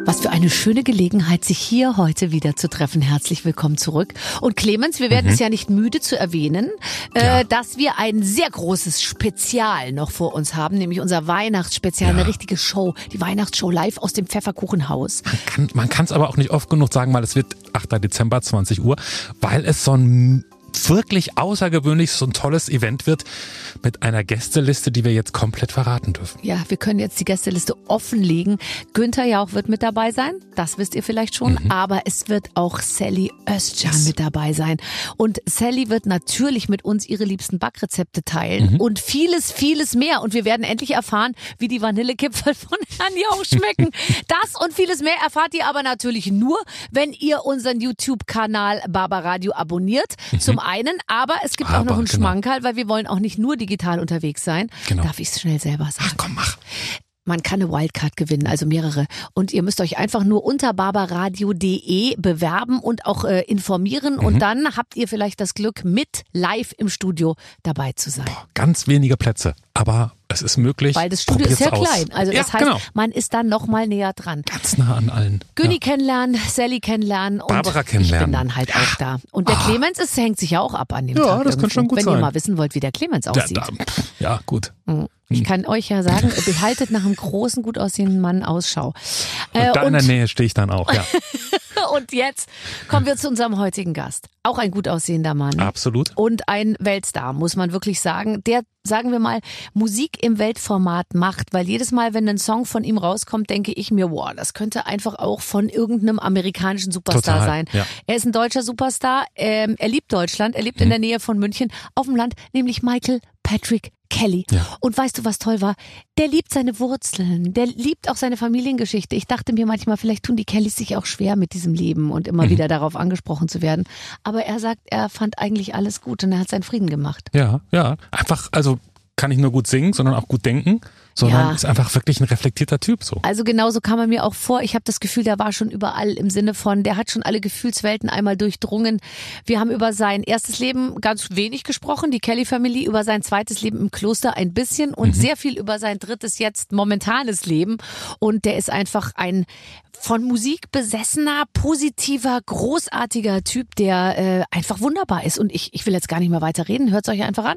Was für eine schöne Gelegenheit, sich hier heute wieder zu treffen. Herzlich willkommen zurück. Und Clemens, wir werden es ja nicht müde zu erwähnen, dass wir ein sehr großes Spezial noch vor uns haben, nämlich unser Weihnachtsspezial, eine richtige Show, die Weihnachtsshow live aus dem Pfefferkuchenhaus. Man kann es aber auch nicht oft genug sagen, weil es wird 8. Dezember, 20 Uhr, weil es so ein wirklich außergewöhnliches, so ein tolles Event wird mit einer Gästeliste, die wir jetzt komplett verraten dürfen. Ja, wir können jetzt die Gästeliste offenlegen. Günther Jauch wird mit dabei sein, das wisst ihr vielleicht schon, aber es wird auch Sally Özcan mit dabei sein. Und Sally wird natürlich mit uns ihre liebsten Backrezepte teilen und vieles, vieles mehr. Und wir werden endlich erfahren, wie die Vanillekipferl von Herrn Jauch schmecken. Das und vieles mehr erfahrt ihr aber natürlich nur, wenn ihr unseren YouTube-Kanal Barbaradio abonniert. Zum einen, aber es gibt auch noch einen Schmankerl, weil wir wollen auch nicht nur digital unterwegs sein. Genau. Darf ich es schnell selber sagen? Ach komm, mach. Man kann eine Wildcard gewinnen, also mehrere. Und ihr müsst euch einfach nur unter barbaradio.de bewerben und auch informieren. Und dann habt ihr vielleicht das Glück, mit live im Studio dabei zu sein. Ganz wenige Plätze, aber es ist möglich. Weil das Studio ist sehr klein. Also das heißt, man ist dann noch mal näher dran. Ganz nah an allen. Günni kennenlernen, Sally kennenlernen und Barbara kennenlernen. Ich bin dann halt auch da. Und der Clemens hängt sich ja auch ab an dem Tag. Ja, das kann schon gut Wenn sein. ihr mal wissen wollt, wie der Clemens aussieht. Ja, gut. Ich kann euch ja sagen, behaltet nach einem großen, gut aussehenden Mann Ausschau. Und da in der Nähe stehe ich dann auch, ja. Und jetzt kommen wir zu unserem heutigen Gast. Auch ein gut aussehender Mann. Absolut. Und ein Weltstar, muss man wirklich sagen. Der, sagen wir mal, Musik im Weltformat macht. Weil jedes Mal, wenn ein Song von ihm rauskommt, denke ich mir, wow, das könnte einfach auch von irgendeinem amerikanischen Superstar sein. Ja. Er ist ein deutscher Superstar. Er liebt Deutschland. Er lebt in der Nähe von München. Auf dem Land, nämlich Michael Patrick Kelly. Ja. Und weißt du, was toll war? Der liebt seine Wurzeln. Der liebt auch seine Familiengeschichte. Ich dachte mir manchmal, vielleicht tun die Kellys sich auch schwer mit diesem Leben und immer wieder darauf angesprochen zu werden. Aber er sagt, er fand eigentlich alles gut und er hat seinen Frieden gemacht. Ja, ja. Einfach, also kann nicht nur gut singen, sondern auch gut denken, sondern ist einfach wirklich ein reflektierter Typ so. Also genauso kam er mir auch vor. Ich habe das Gefühl, der war schon überall im Sinne von, der hat schon alle Gefühlswelten einmal durchdrungen. Wir haben über sein erstes Leben ganz wenig gesprochen, die Kelly-Familie, über sein zweites Leben im Kloster ein bisschen und sehr viel über sein drittes, jetzt momentanes Leben. Und der ist einfach ein von Musik besessener, positiver, großartiger Typ, der einfach wunderbar ist. Und ich will jetzt gar nicht mehr weiter reden. Hört es euch einfach an.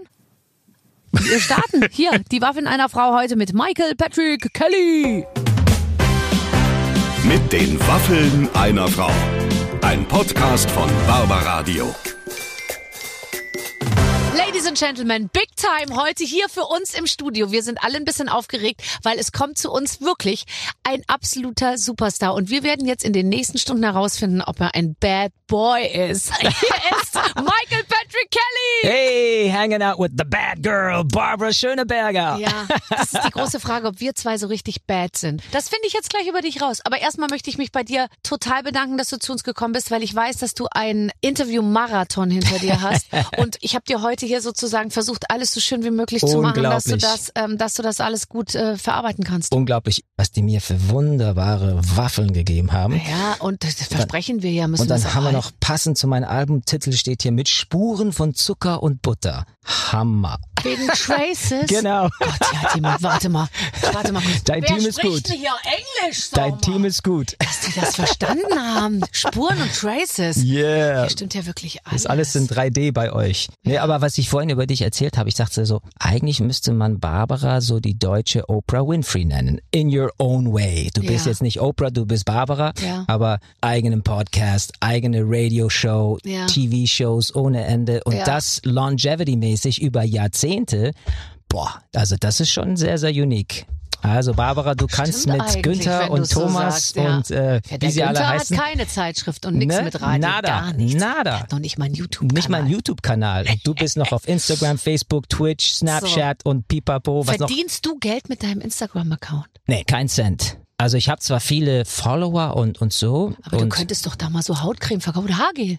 Wir starten hier, die Waffeln einer Frau heute mit Michael Patrick Kelly. Mit den Waffeln einer Frau. Ein Podcast von Barbaradio. Ladies and Gentlemen, Big Time heute hier für uns im Studio. Wir sind alle ein bisschen aufgeregt, weil es kommt zu uns wirklich ein absoluter Superstar. Und wir werden jetzt in den nächsten Stunden herausfinden, ob er ein Bad Boy ist. Hier ist Michael Patrick Kelly. Hey, hanging out with the bad girl, Barbara Schöneberger. Ja, das ist die große Frage, ob wir zwei so richtig bad sind. Das finde ich jetzt gleich über dich raus. Aber erstmal möchte ich mich bei dir total bedanken, dass du zu uns gekommen bist, weil ich weiß, dass du einen Interview-Marathon hinter dir hast. Und ich habe dir heute hier sozusagen versucht, alles so schön wie möglich zu machen, dass du das alles gut verarbeiten kannst. Unglaublich, was die mir für wunderbare Waffeln gegeben haben. Ja, und das versprechen wir ja, müssen wir Und dann sagen. haben wir noch, passend zu meinem Albumtitel steht hier, mit Spuren von Zucker und Butter. Hammer. Wegen Traces? Genau. Gott, ja, warte mal. Dein Team ist gut. Wer spricht hier Englisch? Dein Team ist gut. Dass die das verstanden haben. Spuren und Traces. Yeah. Hier stimmt ja wirklich alles. Das alles in 3D bei euch. Nee, aber was ich vorhin über dich erzählt habe, ich dachte so, eigentlich müsste man Barbara so die deutsche Oprah Winfrey nennen. In your own way. Du bist jetzt nicht Oprah, du bist Barbara, aber eigenen Podcast, eigene Radio-Show, TV-Shows ohne Ende und das longevity-mäßig über Jahrzehnte. Boah, also das ist schon sehr, sehr unique. Also Barbara, du kannst mit Günther und Thomas so sagst, und wie sie alle heißen. Günther hat keine Zeitschrift und nichts mit Radio, gar nichts. Nada. Er hat noch nicht mal einen YouTube-Kanal. Nicht mal einen YouTube-Kanal. Und du bist noch auf Instagram, Facebook, Twitch, Snapchat und Pipapo. Verdienst du Geld mit deinem Instagram-Account? Nee, kein Cent. Also ich habe zwar viele Follower und so. Aber du könntest doch da mal so Hautcreme verkaufen oder Haargel.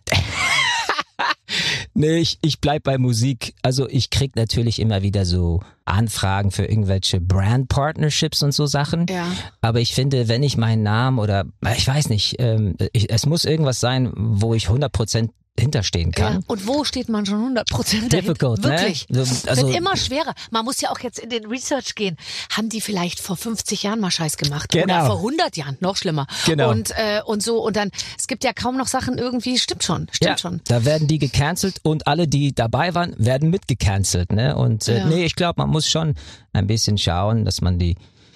Nee, ich bleib bei Musik. Also ich krieg natürlich immer wieder so Anfragen für irgendwelche Brand-Partnerships und so Sachen. Ja. Aber ich finde, wenn ich meinen Namen oder, ich weiß nicht, es muss irgendwas sein, wo ich 100% hinterstehen kann. Ja. Und wo steht man schon 100% Difficult, dahinter? Wirklich. Ne? Also, wird immer schwerer. Man muss ja auch jetzt in den Research gehen. Haben die vielleicht vor 50 Jahren mal Scheiß gemacht? Genau. Oder vor 100 Jahren? Noch schlimmer. Genau. Und so. Und dann, es gibt ja kaum noch Sachen irgendwie. Stimmt schon. Da werden die gecancelt und alle, die dabei waren, werden mitgecancelt. Ne? Und nee, ich glaube, man muss schon ein bisschen schauen, dass man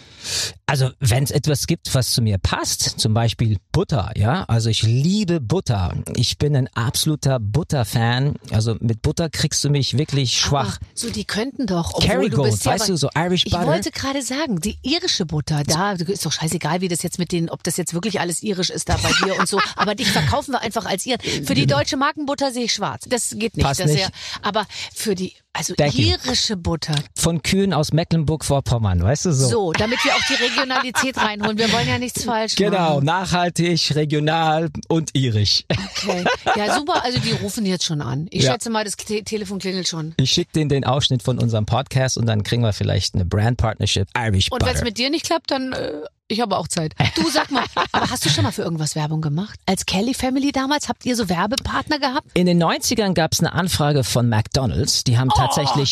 also wenn es etwas gibt, was zu mir passt, zum Beispiel Butter, ja, also ich liebe Butter. Ich bin ein absoluter Butter-Fan. Also mit Butter kriegst du mich wirklich schwach. Aber so, die könnten doch. Kerrygold, weißt du, so Irish Butter. Ich wollte gerade sagen, die irische Butter, da ist doch scheißegal, wie das jetzt ob das jetzt wirklich alles irisch ist da bei dir und so. Aber dich verkaufen wir einfach als Iren. Für die deutsche Markenbutter sehe ich schwarz. Das geht nicht. Passt nicht. Aber für die, also Thank you. irische Butter. Von Kühen aus Mecklenburg-Vorpommern, weißt du so. So, damit wir auch die Regionalität reinholen. Wir wollen ja nichts falsch machen. Genau, nachhaltig, regional und irisch. Okay. Ja, super. Also die rufen jetzt schon an. Ich schätze mal, das Telefon klingelt schon. Ich schicke denen den Ausschnitt von unserem Podcast und dann kriegen wir vielleicht eine Brand-Partnership Irish Butter. Und wenn es mit dir nicht klappt, dann... Ich habe auch Zeit. Du, sag mal, aber hast du schon mal für irgendwas Werbung gemacht? Als Kelly Family damals, habt ihr so Werbepartner gehabt? In den 90ern gab es eine Anfrage von McDonald's. Die haben tatsächlich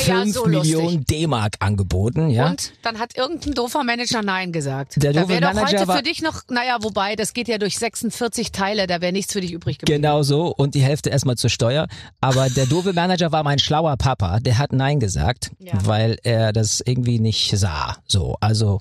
5 Millionen D-Mark angeboten. Ja? Und dann hat irgendein doofer Manager Nein gesagt. Der da doofe wäre doch Manager heute war, für dich noch, naja, wobei, das geht ja durch 46 Teile, da wäre nichts für dich übrig geblieben. Genau so und die Hälfte erstmal zur Steuer. Aber der doofe Manager war mein schlauer Papa. Der hat Nein gesagt, weil er das irgendwie nicht sah. So, also...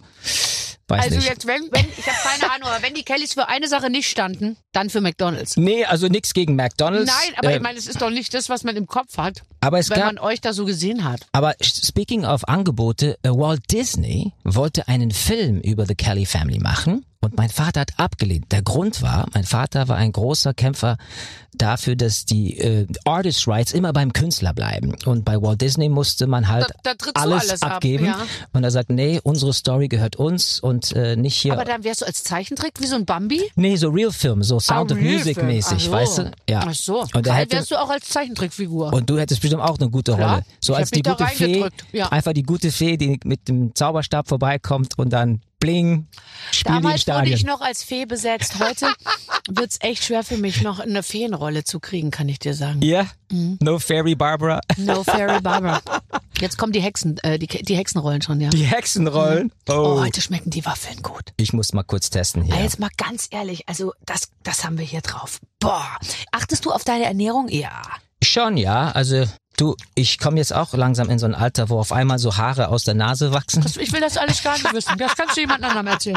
Also jetzt, wenn, ich habe keine Ahnung, aber wenn die Kellys für eine Sache nicht standen, dann für McDonald's. Nee, also nichts gegen McDonald's. Nein, aber ich meine, es ist doch nicht das, was man im Kopf hat, aber wenn man euch da so gesehen hat. Aber speaking of Angebote, Walt Disney wollte einen Film über The Kelly Family machen und mein Vater hat abgelehnt. Der Grund war, mein Vater war ein großer Kämpfer dafür, dass die Artist Rights immer beim Künstler bleiben. Und bei Walt Disney musste man halt da alles abgeben. Ab, ja. Und er sagt, nee, unsere Story gehört uns und nicht hier. Aber dann wärst du als Zeichentrick wie so ein Bambi? Nee, so Real-Film, so Sound of Music mäßig, so. weißt du? Ja. Ach so. Und wärst du auch als Zeichentrickfigur. Und du hättest bestimmt auch eine gute Rolle. So als die gute Fee, einfach die gute Fee, die mit dem Zauberstab vorbeikommt und dann bling, spielen die im Damals Stadion. wurde ich noch als Fee besetzt. Heute wird's echt schwer für mich, noch eine Feenrolle zu kriegen, kann ich dir sagen. Ja? Yeah? No Fairy Barbara? No Fairy Barbara. Jetzt kommen die Hexen, die Hexenrollen schon, ja. Die Hexenrollen? Oh, heute schmecken die Waffeln gut. Ich muss mal kurz testen hier. Jetzt mal ganz ehrlich, also das haben wir hier drauf. Boah. Achtest du auf deine Ernährung? Ja. Schon, ja. Also... Du, ich komme jetzt auch langsam in so ein Alter, wo auf einmal so Haare aus der Nase wachsen. Ich will das alles gar nicht wissen. Das kannst du jemand anderem erzählen.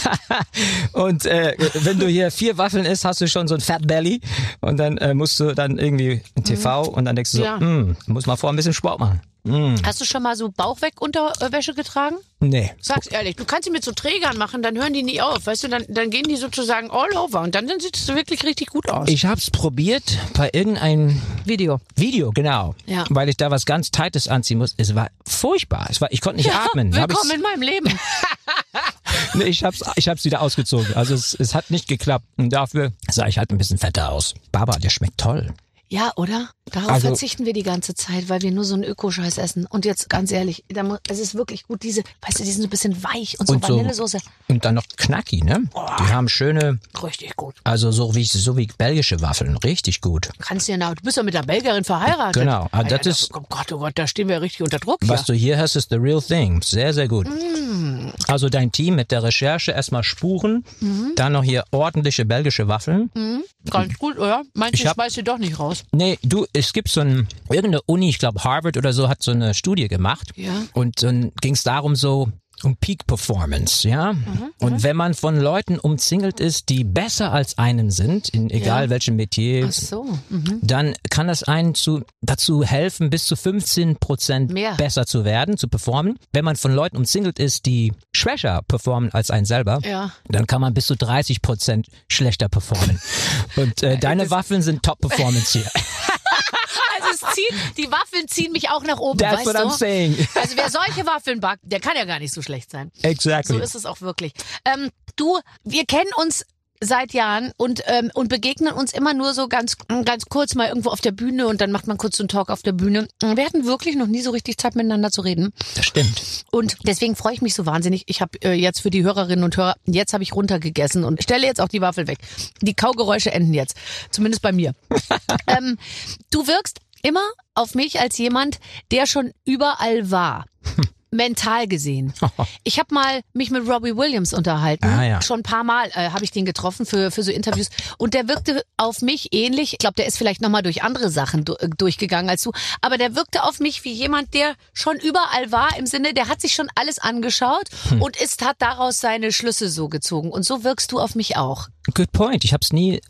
Und wenn du hier 4 Waffeln isst, hast du schon so ein Fat Belly. Und dann musst du dann irgendwie in TV und dann denkst du so, muss mal vor ein bisschen Sport machen. Hast du schon mal so Bauchweg-Unterwäsche getragen? Nee. Sag's ehrlich, du kannst sie mit so Trägern machen, dann hören die nie auf, weißt du, dann gehen die sozusagen all over und dann sieht es wirklich richtig gut aus. Ich hab's probiert bei irgendeinem Video, genau. Ja. Weil ich da was ganz Tightes anziehen muss. Es war furchtbar. Ich konnte nicht atmen. Willkommen in meinem Leben. Nee, ich hab's wieder ausgezogen. Also es hat nicht geklappt. Und dafür sah ich halt ein bisschen fetter aus. Barbara, der schmeckt toll. Ja, oder? Darauf verzichten wir die ganze Zeit, weil wir nur so einen Ökoscheiß essen. Und jetzt ganz ehrlich, es ist wirklich gut, die sind so ein bisschen weich und so Vanillesoße. Und dann noch knacki, ne? Oh, die haben schöne... Richtig gut. Also so wie belgische Waffeln, richtig gut. Kannst du du bist ja mit der Belgierin verheiratet. Genau. Also das ist, oh Gott, da stehen wir richtig unter Druck. Was du hier hast, ist the real thing. Sehr, sehr gut. Also dein Team mit der Recherche erstmal Spuren, dann noch hier ordentliche belgische Waffeln. Ganz gut, oder? Meinst du, schmeißt du doch nicht raus? Nee, es gibt irgendeine Uni, ich glaube Harvard oder so, hat so eine Studie gemacht. Ja. Und dann ging es darum um Peak Performance, ja. Und wenn man von Leuten umzingelt ist, die besser als einem sind, in egal welchem Metier, dann kann das einen dazu helfen, bis zu 15% besser zu werden, zu performen. Wenn man von Leuten umzingelt ist, die schwächer performen als einen selber, dann kann man bis zu 30% schlechter performen. Und deine Waffeln sind Top-Performance hier. Also die Waffeln ziehen mich auch nach oben, That's weißt what I'm saying. Also wer solche Waffeln backt, der kann ja gar nicht so schlecht sein. Exactly. So ist es auch wirklich. Wir kennen uns seit Jahren und begegnen uns immer nur so ganz kurz mal irgendwo auf der Bühne und dann macht man kurz so einen Talk auf der Bühne. Wir hatten wirklich noch nie so richtig Zeit miteinander zu reden. Das stimmt. Und deswegen freue ich mich so wahnsinnig. Ich habe jetzt für die Hörerinnen und Hörer, jetzt habe ich runtergegessen und stelle jetzt auch die Waffel weg. Die Kaugeräusche enden jetzt, zumindest bei mir. Du wirkst immer auf mich als jemand, der schon überall war. Mental gesehen. Ich habe mal mich mit Robbie Williams unterhalten. Schon ein paar Mal habe ich den getroffen für so Interviews. Und der wirkte auf mich ähnlich. Ich glaube, der ist vielleicht nochmal durch andere Sachen durchgegangen als du. Aber der wirkte auf mich wie jemand, der schon überall war. Im Sinne, der hat sich schon alles angeschaut und hat daraus seine Schlüsse so gezogen. Und so wirkst du auf mich auch. Good point. Ich habe es nie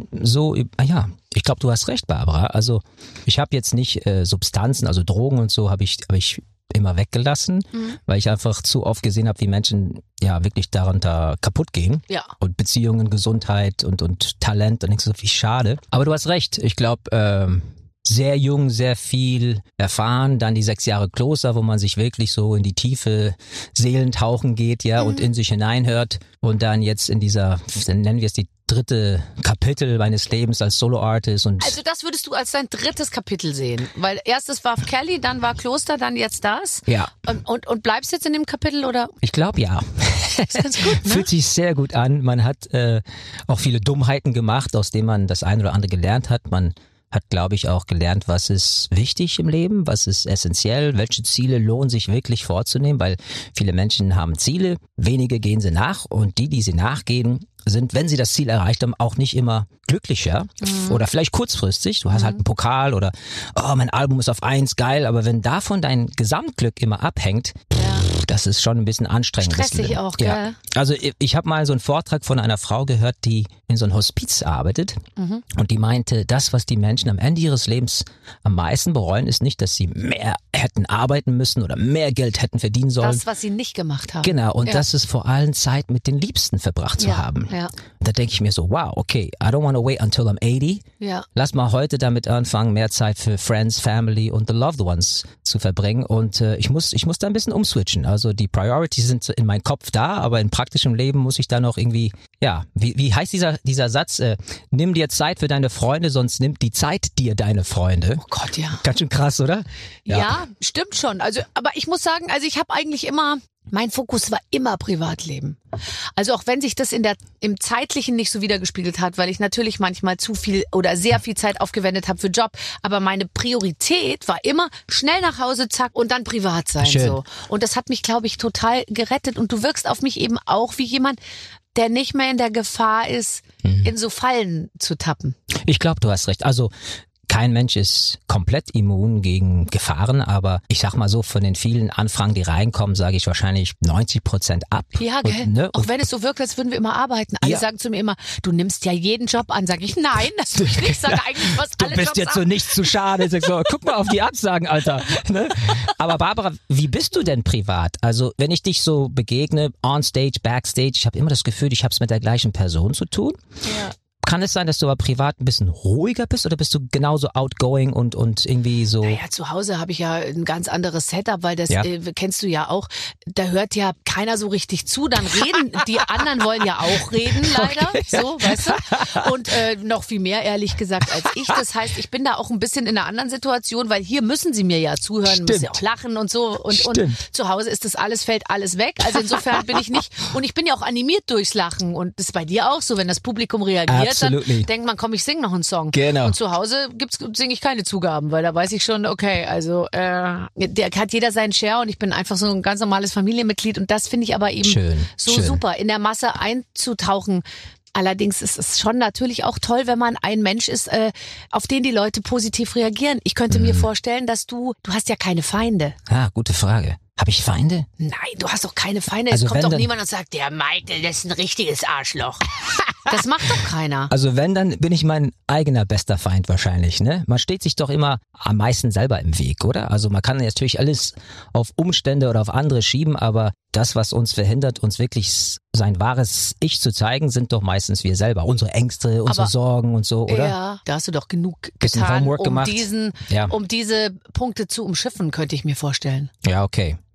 ich glaube, du hast recht, Barbara. Also ich habe jetzt nicht Substanzen, also Drogen und so habe ich immer weggelassen, weil ich einfach zu oft gesehen habe, wie Menschen ja wirklich darunter kaputt gehen. Ja. Und Beziehungen, Gesundheit und Talent und denkst so, wie schade. Aber du hast recht. Ich glaube, sehr jung, sehr viel erfahren, dann die 6 Jahre Kloster, wo man sich wirklich so in die tiefe Seelentauchen geht, ja, und in sich hineinhört und dann jetzt in dieser, nennen wir es die 3. Kapitel meines Lebens als Solo-Artist. Und also das würdest du als dein 3. Kapitel sehen, weil erstes war Kelly, dann war Kloster, dann jetzt das. Ja. Und bleibst jetzt in dem Kapitel oder? Ich glaube ja. Das ist ganz gut, ne? Fühlt sich sehr gut an. Man hat auch viele Dummheiten gemacht, aus denen man das eine oder andere gelernt hat. Man hat, glaube ich, auch gelernt, was ist wichtig im Leben, was ist essentiell, welche Ziele lohnen sich wirklich vorzunehmen, weil viele Menschen haben Ziele, wenige gehen sie nach und die sie nachgehen, sind, wenn sie das Ziel erreicht haben, auch nicht immer glücklicher oder vielleicht kurzfristig. Du hast halt einen Pokal oder mein Album ist auf 1, geil, aber wenn davon dein Gesamtglück immer abhängt, das ist schon ein bisschen anstrengend. Stressig auch, gell? Ja. Also ich habe mal so einen Vortrag von einer Frau gehört, die in so einem Hospiz arbeitet und die meinte, das, was die Menschen am Ende ihres Lebens am meisten bereuen, ist nicht, dass sie mehr hätten arbeiten müssen oder mehr Geld hätten verdienen sollen. Das, was sie nicht gemacht haben. Genau, und das ist vor allem Zeit mit den Liebsten verbracht zu haben. Ja. Da denke ich mir so, wow, okay, I don't want to wait until I'm 80. Ja. Lass mal heute damit anfangen, mehr Zeit für Friends, Family und the loved ones zu verbringen. Und ich muss da ein bisschen umswitchen. Also die Priorities sind in meinem Kopf da, aber in praktischem Leben muss ich da noch irgendwie, ja, wie heißt dieser Satz? Nimm dir Zeit für deine Freunde, sonst nimmt die Zeit dir deine Freunde. Oh Gott, ja. Ganz schön krass, oder? Ja, stimmt schon. Also, aber ich muss sagen, also ich habe eigentlich immer, mein Fokus war immer Privatleben. Also auch wenn sich das im Zeitlichen nicht so wiedergespiegelt hat, weil ich natürlich manchmal zu viel oder sehr viel Zeit aufgewendet habe für Job, aber meine Priorität war immer schnell nach Hause, zack, und dann privat sein. Schön. So. Und das hat mich, glaube ich, total gerettet. Und du wirkst auf mich eben auch wie jemand, der nicht mehr in der Gefahr ist, in so Fallen zu tappen. Ich glaube, du hast recht. Also kein Mensch ist komplett immun gegen Gefahren, aber ich sag mal so, von den vielen Anfragen, die reinkommen, sage ich wahrscheinlich 90% ab. Ja, gell? Und, auch wenn es so wirkt, als würden wir immer arbeiten. Alle sagen zu mir immer, du nimmst ja jeden Job an. Sag ich, nein, das tue ich nicht. Sage eigentlich fast alle Jobs. Du bist jetzt so nicht zu schade. Sag so, guck mal auf die Absagen, Alter. Ne? Aber Barbara, wie bist du denn privat? Also wenn ich dich so begegne, on stage, backstage, ich habe immer das Gefühl, ich habe es mit der gleichen Person zu tun. Ja. Kann es sein, dass du aber privat ein bisschen ruhiger bist oder bist du genauso outgoing und irgendwie so? Naja, zu Hause habe ich ja ein ganz anderes Setup, weil das kennst du ja auch. Da hört ja keiner so richtig zu, dann reden, die anderen wollen ja auch reden, leider, okay, so, weißt du? Und noch viel mehr, ehrlich gesagt, als ich. Das heißt, ich bin da auch ein bisschen in einer anderen Situation, weil hier müssen sie mir ja zuhören, müssen ja auch lachen und so. Und zu Hause ist das alles, fällt alles weg. Also insofern bin ich nicht, und ich bin ja auch animiert durchs Lachen. Und das ist bei dir auch so, wenn das Publikum reagiert, dann denkt man, komm, ich singe noch einen Song. Genau. Und zu Hause singe ich keine Zugaben, weil da weiß ich schon, okay, also der hat jeder seinen Share und ich bin einfach so ein ganz normales Familienmitglied und das finde ich aber eben schön. Super, in der Masse einzutauchen. Allerdings ist es schon natürlich auch toll, wenn man ein Mensch ist, auf den die Leute positiv reagieren. Ich könnte mir vorstellen, dass du hast ja keine Feinde. Ah, gute Frage. Habe ich Feinde? Nein, du hast doch keine Feinde. Also es kommt doch niemand und sagt, der Michael, das ist ein richtiges Arschloch. Das macht doch keiner. Also wenn, dann bin ich mein eigener bester Feind wahrscheinlich, ne? Man steht sich doch immer am meisten selber im Weg, oder? Also man kann natürlich alles auf Umstände oder auf andere schieben, aber das, was uns verhindert, uns wirklich sein wahres Ich zu zeigen, sind doch meistens wir selber. Unsere Ängste, unsere Sorgen und so, oder? Ja, da hast du doch genug getan, um diese Punkte zu umschiffen, könnte ich mir vorstellen. Ja, okay.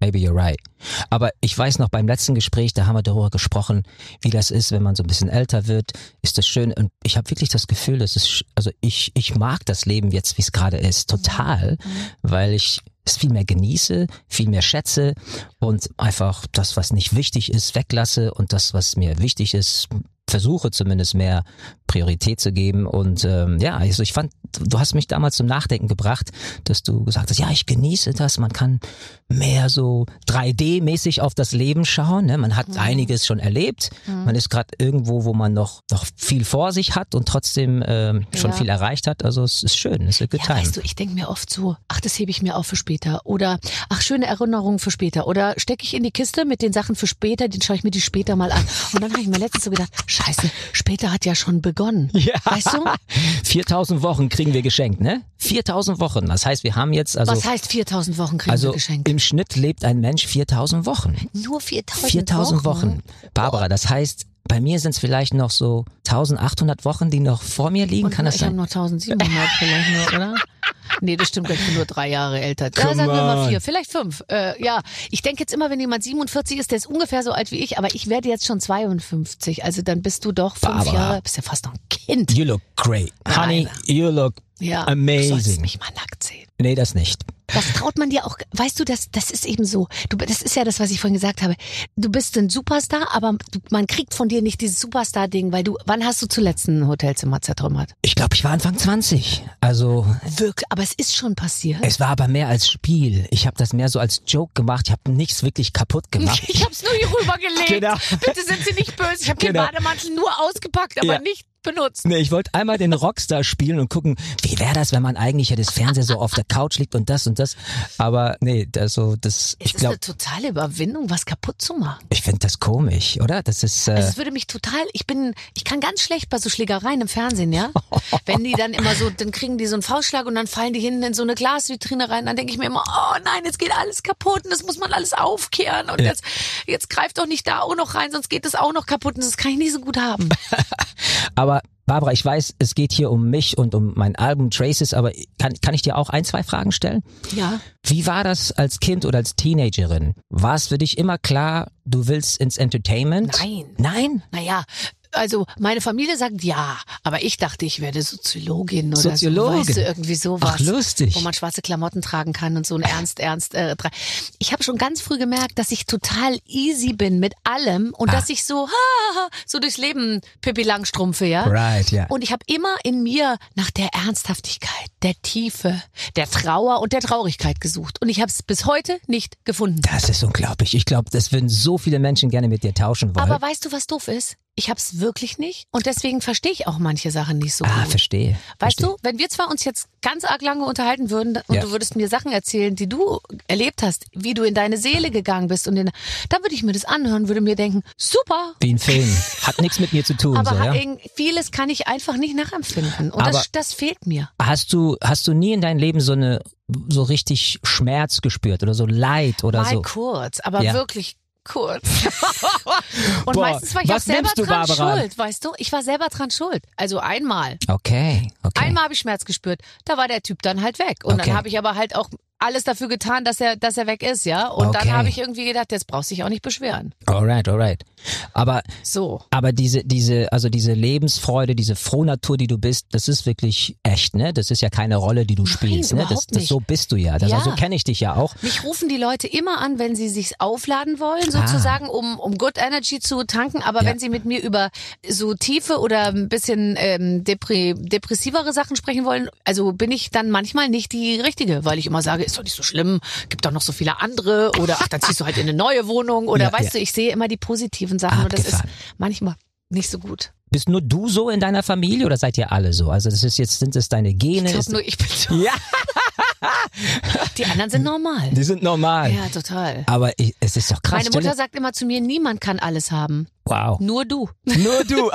Maybe you're right. Aber ich weiß noch, beim letzten Gespräch, da haben wir darüber gesprochen, wie das ist, wenn man so ein bisschen älter wird. Ist das schön? Und ich habe wirklich das Gefühl, ich mag das Leben jetzt, wie es gerade ist, total, weil ich es viel mehr genieße, viel mehr schätze und einfach das, was nicht wichtig ist, weglasse und das, was mir wichtig ist, versuche zumindest mehr Priorität zu geben. Und also ich fand, du hast mich damals zum Nachdenken gebracht, dass du gesagt hast, ja, ich genieße das, man kann mehr so 3D-mäßig auf das Leben schauen, ne? Man hat einiges schon erlebt, man ist gerade irgendwo, wo man noch viel vor sich hat und trotzdem schon viel erreicht hat, also es ist schön, es ist a good time. Weißt du, ich denke mir oft so, ach, das hebe ich mir auf für später oder ach, schöne Erinnerungen für später oder stecke ich in die Kiste mit den Sachen für später, den schaue ich mir die später mal an. Und dann habe ich mir letztens so gedacht, Scheiße, später hat ja schon begonnen. Ja. Weißt du? 4000 Wochen kriegen wir geschenkt, ne? 4000 Wochen. Das heißt, wir haben jetzt Was heißt 4000 Wochen kriegen wir geschenkt? Im Schnitt lebt ein Mensch 4000 Wochen. Nur 4000 4000 Wochen. Barbara, das heißt, bei mir sind es vielleicht noch so 1800 Wochen, die noch vor mir liegen. Und kann das sein? Ich habe noch 1700 vielleicht nur, oder? Nee, das stimmt, ich bin nur 3 Jahre älter. Sagen wir mal 4, vielleicht 5. Ich denke jetzt immer, wenn jemand 47 ist, der ist ungefähr so alt wie ich, aber ich werde jetzt schon 52. Also dann bist du doch 5 Jahre, bist ja fast noch ein Kind. You look great. Honey, you look amazing. Du sollst mich mal nackt sehen. Nee, das nicht. Das traut man dir auch, weißt du, das ist eben so. Das ist ja das, was ich vorhin gesagt habe. Du bist ein Superstar, aber man kriegt von dir nicht dieses Superstar-Ding, weil wann hast du zuletzt ein Hotelzimmer zertrümmert? Ich glaube, ich war Anfang 20. Also. Wirklich, aber es ist schon passiert. Es war aber mehr als Spiel. Ich habe das mehr so als Joke gemacht. Ich habe nichts wirklich kaputt gemacht. Ich habe es nur hier rübergelegt. Genau. Bitte sind Sie nicht böse. Ich habe den Bademantel nur ausgepackt, aber nicht benutzt. Nee, ich wollte einmal den Rockstar spielen und gucken, wie wäre das, wenn man eigentlich ja das Fernseher so auf der Couch liegt und das. Aber nee, also das. Es ist eine totale Überwindung, was kaputt zu machen. Ich finde das komisch, oder? Das ist. Also es würde mich total. Ich kann ganz schlecht bei so Schlägereien im Fernsehen, ja. Wenn die dann immer so, dann kriegen die so einen Faustschlag und dann fallen die hinten in so eine Glasvitrine rein. Dann denke ich mir immer, oh nein, jetzt geht alles kaputt und das muss man alles aufkehren und jetzt greift doch nicht da auch noch rein, sonst geht das auch noch kaputt und das kann ich nicht so gut haben. Aber Barbara, ich weiß, es geht hier um mich und um mein Album Traces, aber kann ich dir auch 1, 2 Fragen stellen? Ja. Wie war das als Kind oder als Teenagerin? War es für dich immer klar, du willst ins Entertainment? Nein? Naja, also meine Familie sagt ja, aber ich dachte, ich werde Soziologin oder Soziologin. So, weißt du, irgendwie sowas. Ach, lustig. Wo man schwarze Klamotten tragen kann und so ein ernst. Ich habe schon ganz früh gemerkt, dass ich total easy bin mit allem und dass ich so durchs Leben Pippi Langstrumpfe, ja. Right, ja. Und ich habe immer in mir nach der Ernsthaftigkeit, der Tiefe, der Trauer und der Traurigkeit gesucht und ich habe es bis heute nicht gefunden. Das ist unglaublich. Ich glaube, das würden so viele Menschen gerne mit dir tauschen wollen. Aber weißt du, was doof ist? Ich hab's wirklich nicht und deswegen verstehe ich auch manche Sachen nicht so gut. Verstehe. Weißt du, wenn wir zwar uns jetzt ganz arg lange unterhalten würden und du würdest mir Sachen erzählen, die du erlebt hast, wie du in deine Seele gegangen bist und dann würde ich mir das anhören, würde mir denken, super. Wie ein Film. Hat nichts mit mir zu tun. Aber so, ja? Vieles kann ich einfach nicht nachempfinden und das fehlt mir. Hast du nie in deinem Leben so richtig Schmerz gespürt oder so Leid oder so? Mal kurz, aber wirklich kurz. Und meistens war ich auch selber dran schuld, weißt du? Ich war selber dran schuld. Also einmal. Okay. Einmal habe ich Schmerz gespürt. Da war der Typ dann halt weg. Und dann habe ich aber halt auch alles dafür getan, dass er weg ist, ja. Und dann habe ich irgendwie gedacht, jetzt brauchst du dich auch nicht beschweren. Alright. Aber diese Lebensfreude, diese Frohnatur, die du bist, das ist wirklich echt, ne? Das ist ja keine Rolle, die du spielst, ne? Das so bist du ja. Also kenne ich dich ja auch. Mich rufen die Leute immer an, wenn sie sich aufladen wollen, sozusagen, um Good Energy zu tanken. Aber wenn sie mit mir über so tiefe oder ein bisschen depressivere Sachen sprechen wollen, also bin ich dann manchmal nicht die Richtige, weil ich immer sage, ist doch nicht so schlimm, gibt doch noch so viele andere oder dann ziehst du halt in eine neue Wohnung oder weißt du, ich sehe immer die positiven Sachen und das ist manchmal nicht so gut. Bist nur du so in deiner Familie oder seid ihr alle so? Also sind es deine Gene? Ich glaube nur, ich bin so. Ja. Die anderen sind normal. Die sind normal. Ja, total. Aber es ist doch krass. Meine Mutter sagt immer zu mir, niemand kann alles haben. Wow. Nur du. Nur du.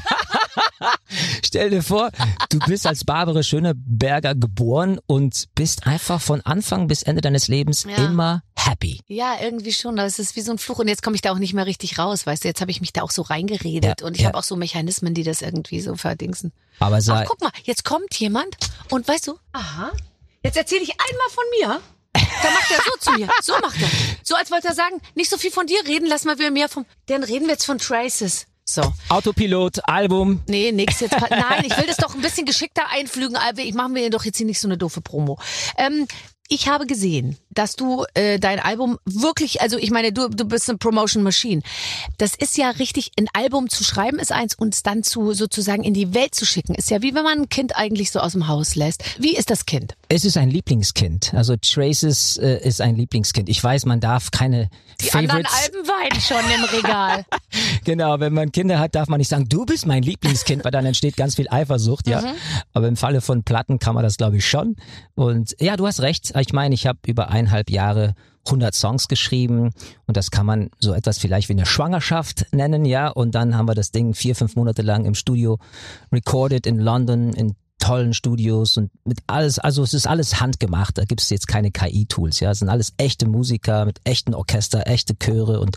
Stell dir vor, du bist als Barbara Schöneberger geboren und bist einfach von Anfang bis Ende deines Lebens immer happy. Ja, irgendwie schon. Das ist wie so ein Fluch. Und jetzt komme ich da auch nicht mehr richtig raus, weißt du. Jetzt habe ich mich da auch so reingeredet und ich habe auch so Mechanismen, die das irgendwie so verdingsen. Aber ach, guck mal, jetzt kommt jemand und weißt du, jetzt erzähle ich einmal von mir Dann macht er so zu mir. So macht er. So als wollte er sagen, nicht so viel von dir reden, lass mal wieder mehr vom... Dann reden wir jetzt von Traces. So. Autopilot, Album. Nee, nix jetzt. Nein, ich will das doch ein bisschen geschickter einflügen. Ich mache mir doch jetzt hier nicht so eine doofe Promo. Ich habe gesehen, dass du dein Album wirklich, also ich meine, du bist eine Promotion Machine. Das ist ja richtig, ein Album zu schreiben ist eins und es dann zu sozusagen in die Welt zu schicken. Ist ja wie wenn man ein Kind eigentlich so aus dem Haus lässt. Wie ist das Kind? Es ist ein Lieblingskind. Also Traces ist ein Lieblingskind. Ich weiß, man darf keine Die Favorites. anderen Alben weinen schon im Regal. Genau, wenn man Kinder hat, darf man nicht sagen, du bist mein Lieblingskind, weil dann entsteht ganz viel Eifersucht, ja. Aber im Falle von Platten kann man das, glaube ich, schon. Und ja, du hast recht. Ich meine, ich habe über 1,5 Jahre 100 Songs geschrieben und das kann man so etwas vielleicht wie eine Schwangerschaft nennen, ja. Und dann haben wir das Ding 4-5 Monate lang im Studio recorded in London, in tollen Studios und mit alles, also es ist alles handgemacht, da gibt es jetzt keine KI-Tools, ja. Es sind alles echte Musiker mit echten Orchester, echte Chöre und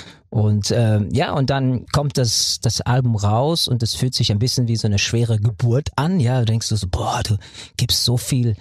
ja, und dann kommt das Album raus und es fühlt sich ein bisschen wie so eine schwere Geburt an, ja, du denkst so, boah, du gibst so viel,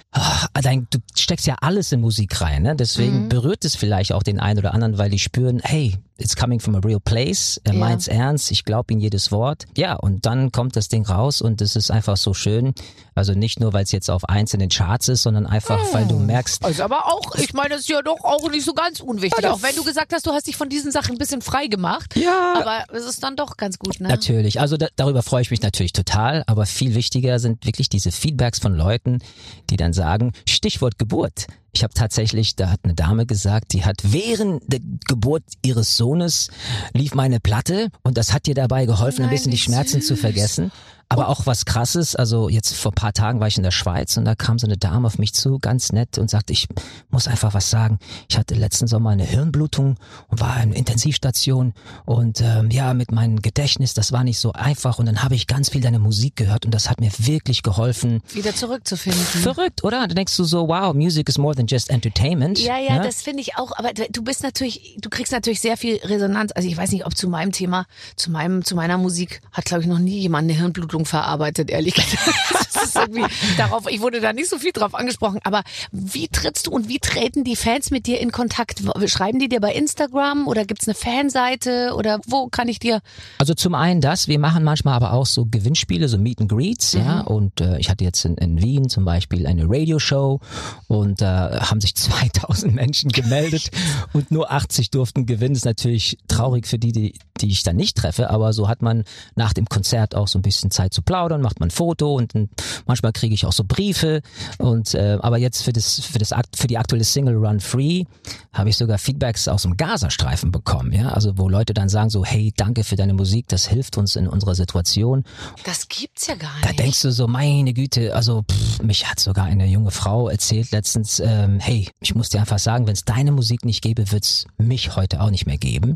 du steckst ja alles in Musik rein, ne? Deswegen berührt es vielleicht auch den einen oder anderen, weil die spüren, hey, it's coming from a real place, er meint's ernst, ich glaube ihm jedes Wort. Ja, und dann kommt das Ding raus und es ist einfach so schön, also nicht nur, weil es jetzt auf 1 in den Charts ist, sondern einfach, weil du merkst... Also aber auch, ich meine, das ist ja doch auch nicht so ganz unwichtig, auch wenn du gesagt hast, du hast dich von diesen Sachen ein bisschen frei gemacht, aber es ist dann doch ganz gut, ne? Natürlich, also darüber freue ich mich natürlich total, aber viel wichtiger sind wirklich diese Feedbacks von Leuten, die dann sagen, Stichwort Geburt. Ich habe tatsächlich, da hat eine Dame gesagt, die hat während der Geburt ihres Sohnes lief meine Platte und das hat ihr dabei geholfen, ein bisschen die Schmerzen zu vergessen. Aber auch was Krasses, also jetzt vor ein paar Tagen war ich in der Schweiz und da kam so eine Dame auf mich zu, ganz nett und sagte, ich muss einfach was sagen. Ich hatte letzten Sommer eine Hirnblutung und war in einer Intensivstation und ja, mit meinem Gedächtnis, das war nicht so einfach und dann habe ich ganz viel deine Musik gehört und das hat mir wirklich geholfen. Wieder zurückzufinden. Verrückt, oder? Da denkst du so, wow, Music is more than just entertainment. Ja, ne? Das finde ich auch, aber du kriegst natürlich sehr viel Resonanz. Also ich weiß nicht, ob zu meinem Thema, zu meiner Musik hat, glaube ich, noch nie jemand eine Hirnblutung verarbeitet, ehrlich gesagt. Das ist irgendwie ich wurde da nicht so viel drauf angesprochen, aber wie trittst du und wie treten die Fans mit dir in Kontakt? Schreiben die dir bei Instagram oder gibt's eine Fanseite oder wo kann ich dir? Also zum einen wir machen manchmal aber auch so Gewinnspiele, so Meet and Greets, ja, und ich hatte jetzt in Wien zum Beispiel eine Radioshow und da haben sich 2000 Menschen gemeldet und nur 80 durften gewinnen. Das ist natürlich traurig für die ich dann nicht treffe, aber so hat man nach dem Konzert auch so ein bisschen Zeit zu plaudern, macht man ein Foto und manchmal kriege ich auch so Briefe und aber jetzt für die aktuelle Single Run Free habe ich sogar Feedbacks aus dem Gazastreifen bekommen, ja, also wo Leute dann sagen so, hey, danke für deine Musik, das hilft uns in unserer Situation. Das gibt's ja gar nicht. Da denkst du so, meine Güte, also mich hat sogar eine junge Frau erzählt letztens, hey, ich muss dir einfach sagen, wenn es deine Musik nicht gäbe, wird's mich heute auch nicht mehr geben.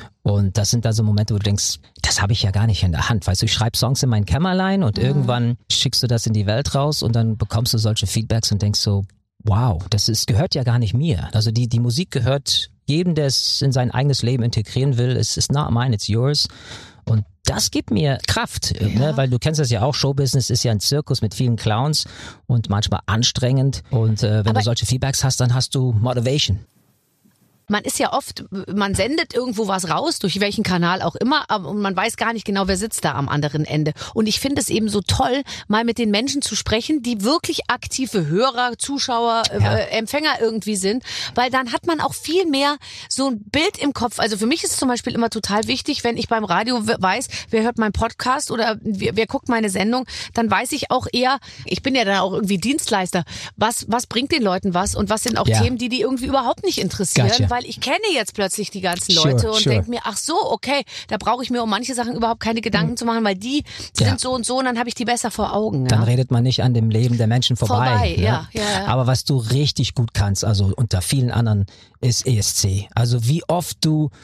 Und das sind da so Momente, wo du denkst, das habe ich ja gar nicht in der Hand. Weißt du, ich schreibe Songs in mein Kämmerlein und irgendwann schickst du das in die Welt raus und dann bekommst du solche Feedbacks und denkst so, wow, gehört ja gar nicht mir. Also die Musik gehört jedem, der es in sein eigenes Leben integrieren will. Es ist not mine, it's yours. Und das gibt mir Kraft, ne? Weil du kennst das ja auch, Showbusiness ist ja ein Zirkus mit vielen Clowns und manchmal anstrengend. Und wenn du solche Feedbacks hast, dann hast du Motivation. Man ist ja oft, man sendet irgendwo was raus, durch welchen Kanal auch immer, und man weiß gar nicht genau, wer sitzt da am anderen Ende. Und ich finde es eben so toll, mal mit den Menschen zu sprechen, die wirklich aktive Hörer, Zuschauer, Empfänger irgendwie sind, weil dann hat man auch viel mehr so ein Bild im Kopf. Also für mich ist es zum Beispiel immer total wichtig, wenn ich beim Radio weiß, wer hört meinen Podcast oder wer guckt meine Sendung, dann weiß ich auch eher, ich bin ja dann auch irgendwie Dienstleister, was bringt den Leuten was und was sind auch Themen, die irgendwie überhaupt nicht interessieren. Gotcha. Weil ich kenne jetzt plötzlich die ganzen Leute und denke mir, ach so, okay, da brauche ich mir um manche Sachen überhaupt keine Gedanken zu machen, weil die sind so und dann habe ich die besser vor Augen. Ja? Dann redet man nicht an dem Leben der Menschen vorbei. Ne? Ja. Aber was du richtig gut kannst, also unter vielen anderen, ist ESC. Also wie oft du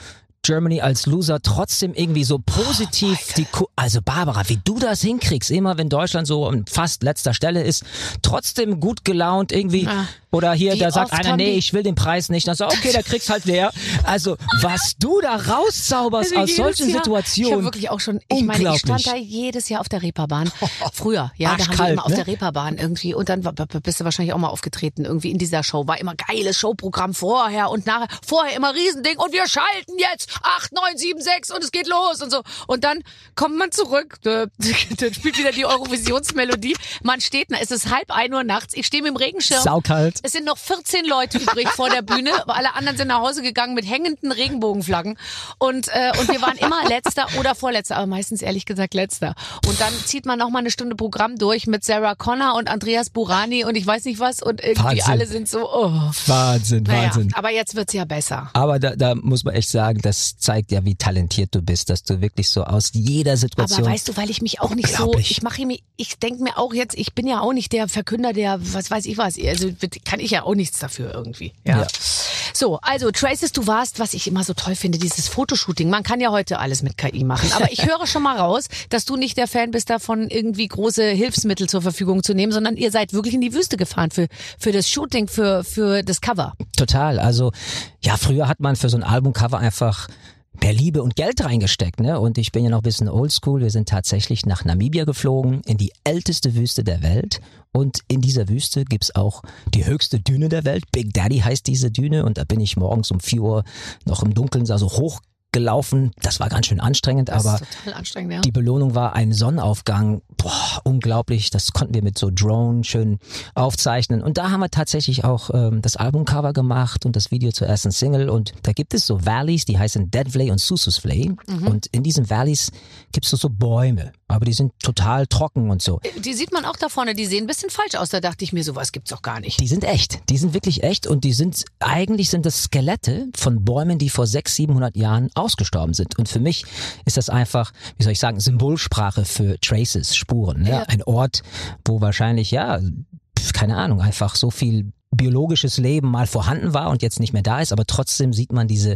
Germany als Loser trotzdem irgendwie so positiv also Barbara, wie du das hinkriegst, immer wenn Deutschland so an fast letzter Stelle ist, trotzdem gut gelaunt irgendwie. Oder hier, da sagt einer, nee, ich will den Preis nicht. Dann sagt, okay, da kriegst halt der. Also, was du da rauszauberst aus solchen Situationen. Ich habe wirklich auch schon, ich meine, ich stand da jedes Jahr auf der Reeperbahn. Früher, ja, da haben wir immer auf der Reeperbahn irgendwie. Und dann bist du wahrscheinlich auch mal aufgetreten irgendwie in dieser Show. War immer geiles Showprogramm vorher und nachher. Vorher immer Riesending und wir schalten jetzt 8, 9, 7, 6 und es geht los und so. Und dann kommt man zurück. Dann spielt wieder die Eurovisionsmelodie. Man steht, es ist 1:30 nachts. Ich stehe mit dem Regenschirm. Saukalt. Es sind noch 14 Leute übrig vor der Bühne. Alle anderen sind nach Hause gegangen mit hängenden Regenbogenflaggen. Und wir waren immer Letzter oder Vorletzter, aber meistens ehrlich gesagt Letzter. Und dann zieht man noch mal eine Stunde Programm durch mit Sarah Connor und Andreas Burani und ich weiß nicht was. Und irgendwie Wahnsinn. Alle sind so, Wahnsinn. Aber jetzt wird's ja besser. Aber da muss man echt sagen, das zeigt ja, wie talentiert du bist, dass du wirklich so aus jeder Situation... Aber weißt du, weil ich mich auch nicht so... Ich denke mir auch jetzt, ich bin ja auch nicht der Verkünder, der was weiß ich was. Also kann ich ja auch nichts dafür irgendwie. Ja. So, also Traces, du warst, was ich immer so toll finde, dieses Fotoshooting. Man kann ja heute alles mit KI machen. Aber ich höre schon mal raus, dass du nicht der Fan bist, davon irgendwie große Hilfsmittel zur Verfügung zu nehmen, sondern ihr seid wirklich in die Wüste gefahren für das Shooting, für das Cover. Total. Also ja, früher hat man für so ein Albumcover einfach mehr Liebe und Geld reingesteckt, ne? Und ich bin ja noch ein bisschen oldschool. Wir sind tatsächlich nach Namibia geflogen, in die älteste Wüste der Welt. Und in dieser Wüste gibt's auch die höchste Düne der Welt. Big Daddy heißt diese Düne. Und da bin ich morgens um 4 Uhr noch im Dunkeln so hochgelaufen. Das war ganz schön anstrengend, aber total anstrengend, ja. Die Belohnung war ein Sonnenaufgang. Boah, unglaublich. Das konnten wir mit so Drone schön aufzeichnen. Und da haben wir tatsächlich auch das Albumcover gemacht und das Video zur ersten Single. Und da gibt es so Valleys, die heißen Dead Valley und Susus Valley. Und in diesen Valleys gibt's so Bäume. Aber die sind total trocken und so. Die sieht man auch da vorne, die sehen ein bisschen falsch aus. Da dachte ich mir, sowas gibt's doch gar nicht. Die sind echt. Die sind wirklich echt. Und eigentlich sind das Skelette von Bäumen, die vor 600, 700 Jahren ausgestorben sind. Und für mich ist das einfach, wie soll ich sagen, Symbolsprache für Traces, Spuren. Ne? Ja. Ein Ort, wo wahrscheinlich, ja, keine Ahnung, einfach so viel biologisches Leben mal vorhanden war und jetzt nicht mehr da ist. Aber trotzdem sieht man diese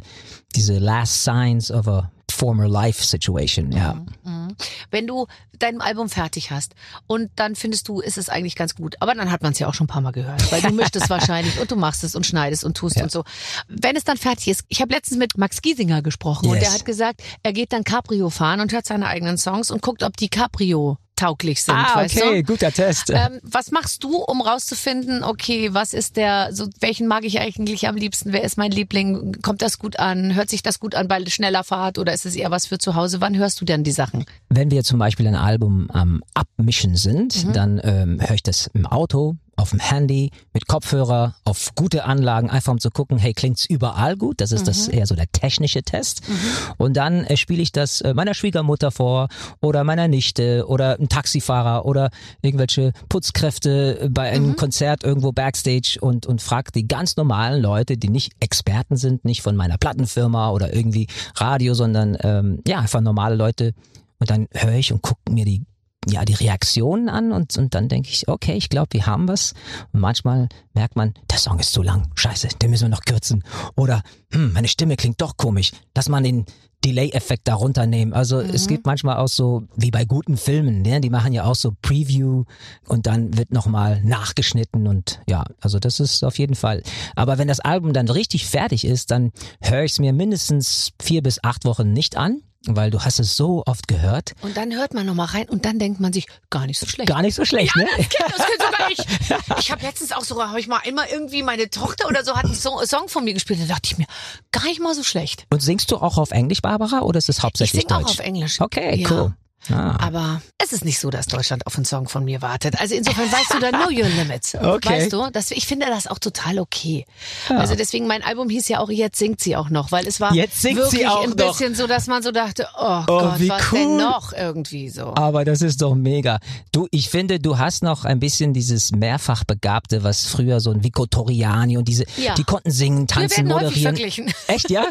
last signs of a former life situation, ja. Wenn du dein Album fertig hast und dann findest du, ist es eigentlich ganz gut, aber dann hat man es ja auch schon ein paar Mal gehört, weil du mischst es wahrscheinlich und du machst es und schneidest und tust und so. Wenn es dann fertig ist, ich habe letztens mit Max Giesinger gesprochen und der hat gesagt, er geht dann Cabrio fahren und hört seine eigenen Songs und guckt, ob die Cabrio tauglich sind, weißt du? Okay, guter Test. Was machst du, um rauszufinden, okay, was ist welchen mag ich eigentlich am liebsten, wer ist mein Liebling, kommt das gut an, hört sich das gut an bei schneller Fahrt oder ist es eher was für zu Hause? Wann hörst du denn die Sachen? Wenn wir zum Beispiel ein Album am Abmischen sind, dann höre ich das im Auto, auf dem Handy, mit Kopfhörer, auf gute Anlagen, einfach um zu gucken, hey, klingt's überall gut? Das ist das eher so der technische Test. Und dann spiele ich das meiner Schwiegermutter vor oder meiner Nichte oder einem Taxifahrer oder irgendwelche Putzkräfte bei einem Konzert irgendwo Backstage und frage die ganz normalen Leute, die nicht Experten sind, nicht von meiner Plattenfirma oder irgendwie Radio, sondern einfach normale Leute. Und dann höre ich und gucke mir die Reaktionen an und dann denke ich, okay, ich glaube, wir haben was. Und manchmal merkt man, der Song ist zu lang, scheiße, den müssen wir noch kürzen. Oder, meine Stimme klingt doch komisch, lass mal den Delay-Effekt da runternehmen. Also es gibt manchmal auch so, wie bei guten Filmen, ne? Die machen ja auch so Preview und dann wird nochmal nachgeschnitten und ja, also das ist auf jeden Fall. Aber wenn das Album dann richtig fertig ist, dann höre ich es mir mindestens 4 bis 8 Wochen nicht an. Weil du hast es so oft gehört. Und dann hört man nochmal rein und dann denkt man sich, gar nicht so schlecht. Gar nicht so schlecht, ne? Das kennt sogar ich. Ich habe letztens auch sogar, habe ich mal einmal irgendwie, meine Tochter oder so hat einen Song von mir gespielt. Da dachte ich mir, gar nicht mal so schlecht. Und singst du auch auf Englisch, Barbara, oder ist es hauptsächlich Deutsch? Ich singe auch auf Englisch. Okay, cool. Aber es ist nicht so, dass Deutschland auf einen Song von mir wartet. Also insofern weißt du da, know your limits. Okay. Weißt du, ich finde das auch total okay. Ja. Also deswegen, mein Album hieß ja auch Jetzt singt sie auch noch, weil es war wirklich ein bisschen so, dass man so dachte, oh Gott, was cool. Denn noch irgendwie so. Aber das ist doch mega. Ich finde, du hast noch ein bisschen dieses mehrfach Begabte, was früher so ein Vico Torriani und die konnten singen, tanzen, moderieren. Wir werden häufig verglichen. Echt, ja?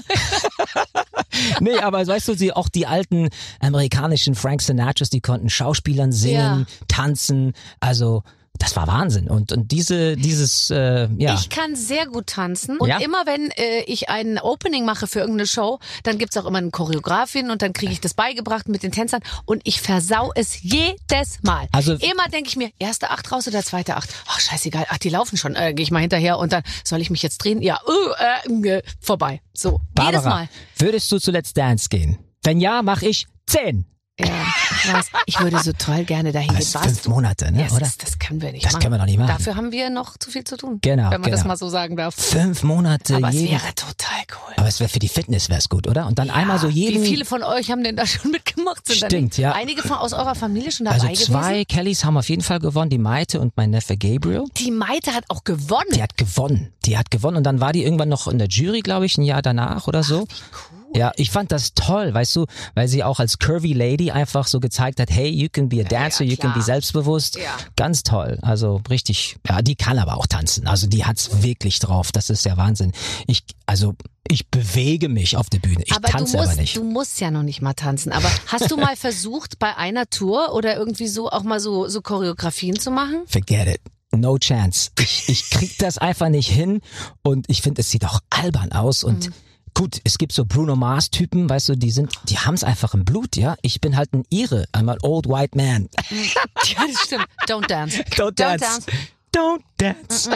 Nee, aber weißt du, auch die alten amerikanischen Frank Sinatras, die konnten Schauspielern singen, tanzen, also das war Wahnsinn. Und dieses Ich kann sehr gut tanzen und immer wenn ich ein Opening mache für irgendeine Show, dann gibt's auch immer eine Choreografin und dann kriege ich das beigebracht mit den Tänzern und ich versau es jedes Mal. Also immer denke ich mir, erste Acht raus oder zweite Acht. Ach, scheißegal, die laufen schon, gehe ich mal hinterher und dann soll ich mich jetzt drehen? Ja, vorbei. So, Barbara, jedes Mal. Würdest du zu Let's Dance gehen? Wenn ja, mache ich 10. Ja, ich weiß. Ich würde so toll gerne dahin gehen. Das ist 5 Monate, ne? Ja, oder? Das können wir nicht Das machen. können wir doch nicht machen. Dafür haben wir noch zu viel zu tun. Genau, wenn man das mal so sagen darf. 5 Monate. Aber es wäre total cool. Aber es wäre für die Fitness wär's gut, oder? Und dann einmal so jeden. Wie viele von euch haben denn da schon mitgemacht? Sind Stimmt, ja. Einige aus eurer Familie schon dabei also gewesen? 2 Kellys haben auf jeden Fall gewonnen, die Maite und mein Neffe Gabriel. Die Maite hat auch gewonnen. Die hat gewonnen und dann war die irgendwann noch in der Jury, glaube ich, ein Jahr danach oder so. Wie cool. Ja, ich fand das toll, weißt du, weil sie auch als Curvy Lady einfach so gezeigt hat, hey, you can be a dancer, you can be selbstbewusst. Ja. Ganz toll, also richtig, ja, die kann aber auch tanzen, also die hat's wirklich drauf, das ist der Wahnsinn. Ich bewege mich auf der Bühne, ich tanze aber nicht. Du musst ja noch nicht mal tanzen, aber hast du mal versucht, bei einer Tour oder irgendwie so auch mal so Choreografien zu machen? Forget it. No chance. Ich krieg das einfach nicht hin und ich finde, es sieht auch albern aus und gut, es gibt so Bruno Mars Typen, weißt du, die haben's einfach im Blut, ja. Ich bin halt ein Ire, I'm an old white man. Ja, das stimmt. Don't dance. Don't dance. Don't dance.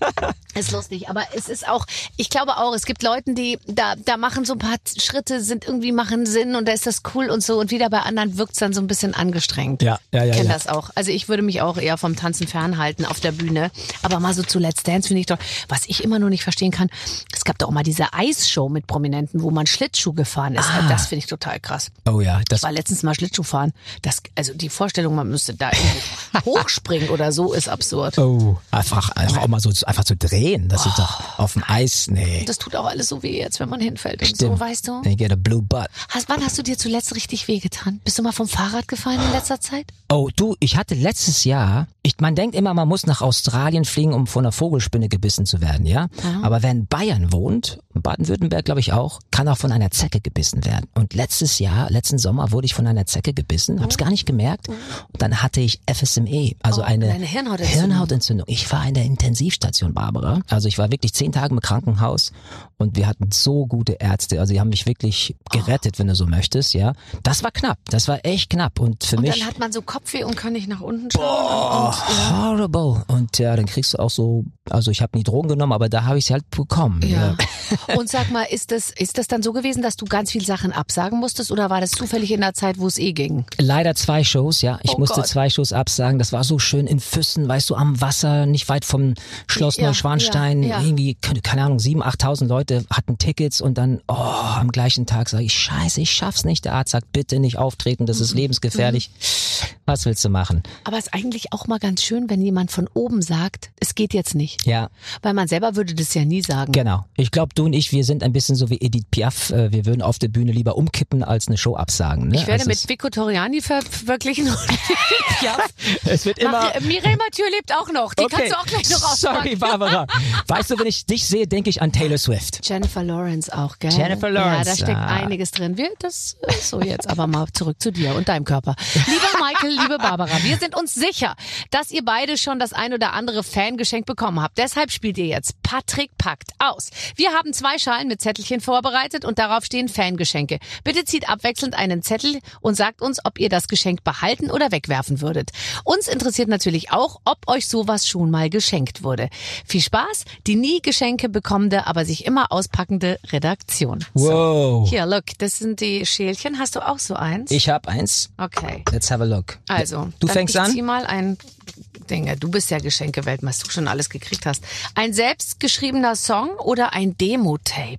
Ist lustig, aber es ist auch, ich glaube auch, es gibt Leute, die da machen so ein paar Schritte, machen Sinn und da ist das cool und so und wieder bei anderen wirkt's dann so ein bisschen angestrengt. Ja. Ich kenne das auch. Also ich würde mich auch eher vom Tanzen fernhalten auf der Bühne, aber mal so zu Let's Dance finde ich doch, was ich immer nur nicht verstehen kann, es gab doch auch mal diese Eisshow mit Prominenten, wo man Schlittschuh gefahren ist. Das finde ich total krass. Oh ja. Ich war letztens mal Schlittschuh fahren. Also die Vorstellung, man müsste da irgendwie hochspringen oder so, ist absurd. Oh. Einfach auch mal so einfach zu drehen, das ist doch auf dem Eis, nee. Das tut auch alles so weh jetzt, wenn man hinfällt und Stimmt. so, weißt du? You get a blue butt. Wann hast du dir zuletzt richtig wehgetan? Bist du mal vom Fahrrad gefallen in letzter Zeit? Oh, du, ich hatte letztes Jahr, man denkt immer, man muss nach Australien fliegen, um von einer Vogelspinne gebissen zu werden, ja? Aber wer in Bayern wohnt, in Baden-Württemberg glaube ich auch, kann auch von einer Zecke gebissen werden. Und letzten Sommer wurde ich von einer Zecke gebissen, hab's gar nicht gemerkt. Und dann hatte ich FSME, also eine Hirnhautentzündung. Ich war in der Intensivstation, Barbara. Also ich war wirklich 10 Tage im Krankenhaus und wir hatten so gute Ärzte. Also die haben mich wirklich gerettet, wenn du so möchtest, ja. Das war knapp. Das war echt knapp. Und für mich. Und dann hat man so Kopfweh und kann nicht nach unten schauen. Horrible. Und ja, dann kriegst du auch so, also ich habe nie Drogen genommen, aber da habe ich sie halt bekommen. Ja. Und sag mal, ist das dann so gewesen, dass du ganz viele Sachen absagen musstest oder war das zufällig in der Zeit, wo es ging? Leider 2 Shows, ja. Ich musste 2 Shows absagen. Das war so schön in Füssen, weißt du, am Wasser, nicht weit vom Schloss Neuschwanstein. Irgendwie, keine Ahnung, 7.000, 8.000 Leute hatten Tickets und dann, am gleichen Tag sage ich, scheiße, ich schaff's nicht. Der Arzt sagt, bitte nicht auftreten, das ist lebensgefährlich. Was willst du machen? Aber es ist eigentlich auch mal ganz schön, wenn jemand von oben sagt, es geht jetzt nicht. Ja. Weil man selber würde das ja nie sagen. Genau. Ich glaube, du und ich, wir sind ein bisschen so wie Edith Piaf. Wir würden auf der Bühne lieber umkippen, als eine Show absagen. Ne? Ich werde mit Vico Toriani vergleichen und Edith Piaf. Es wird immer... Mireille Mathieu lebt auch noch. Die kannst du auch gleich noch auspacken. Sorry, Barbara. Weißt du, wenn ich dich sehe, denke ich an Taylor Swift. Jennifer Lawrence auch, gell? Jennifer Lawrence. Ja, da steckt einiges drin. Das ist so jetzt aber mal zurück zu dir und deinem Körper. Lieber Michael, liebe Barbara, wir sind uns sicher, dass ihr beide schon das ein oder andere Fangeschenk bekommen habt. Deshalb spielt ihr jetzt Patrick packt aus. Wir haben 2 Schalen mit Zettelchen vorbereitet und darauf stehen Fangeschenke. Bitte zieht abwechselnd einen Zettel und sagt uns, ob ihr das Geschenk behalten oder wegwerfen würdet. Uns interessiert natürlich auch, ob euch sowas schon mal geschenkt wurde. Viel Spaß, die nie Geschenke bekommende, aber sich immer auspackende Redaktion. Wow. So, hier, look, das sind die Schälchen. Hast du auch so eins? Ich habe eins. Okay. Let's have a look. Also, du fängst an? Ich zieh mal ein Ding. Du bist ja Geschenkewelt, was du schon alles gekriegt hast. Ein selbstgeschriebener Song oder ein Demo-Tape?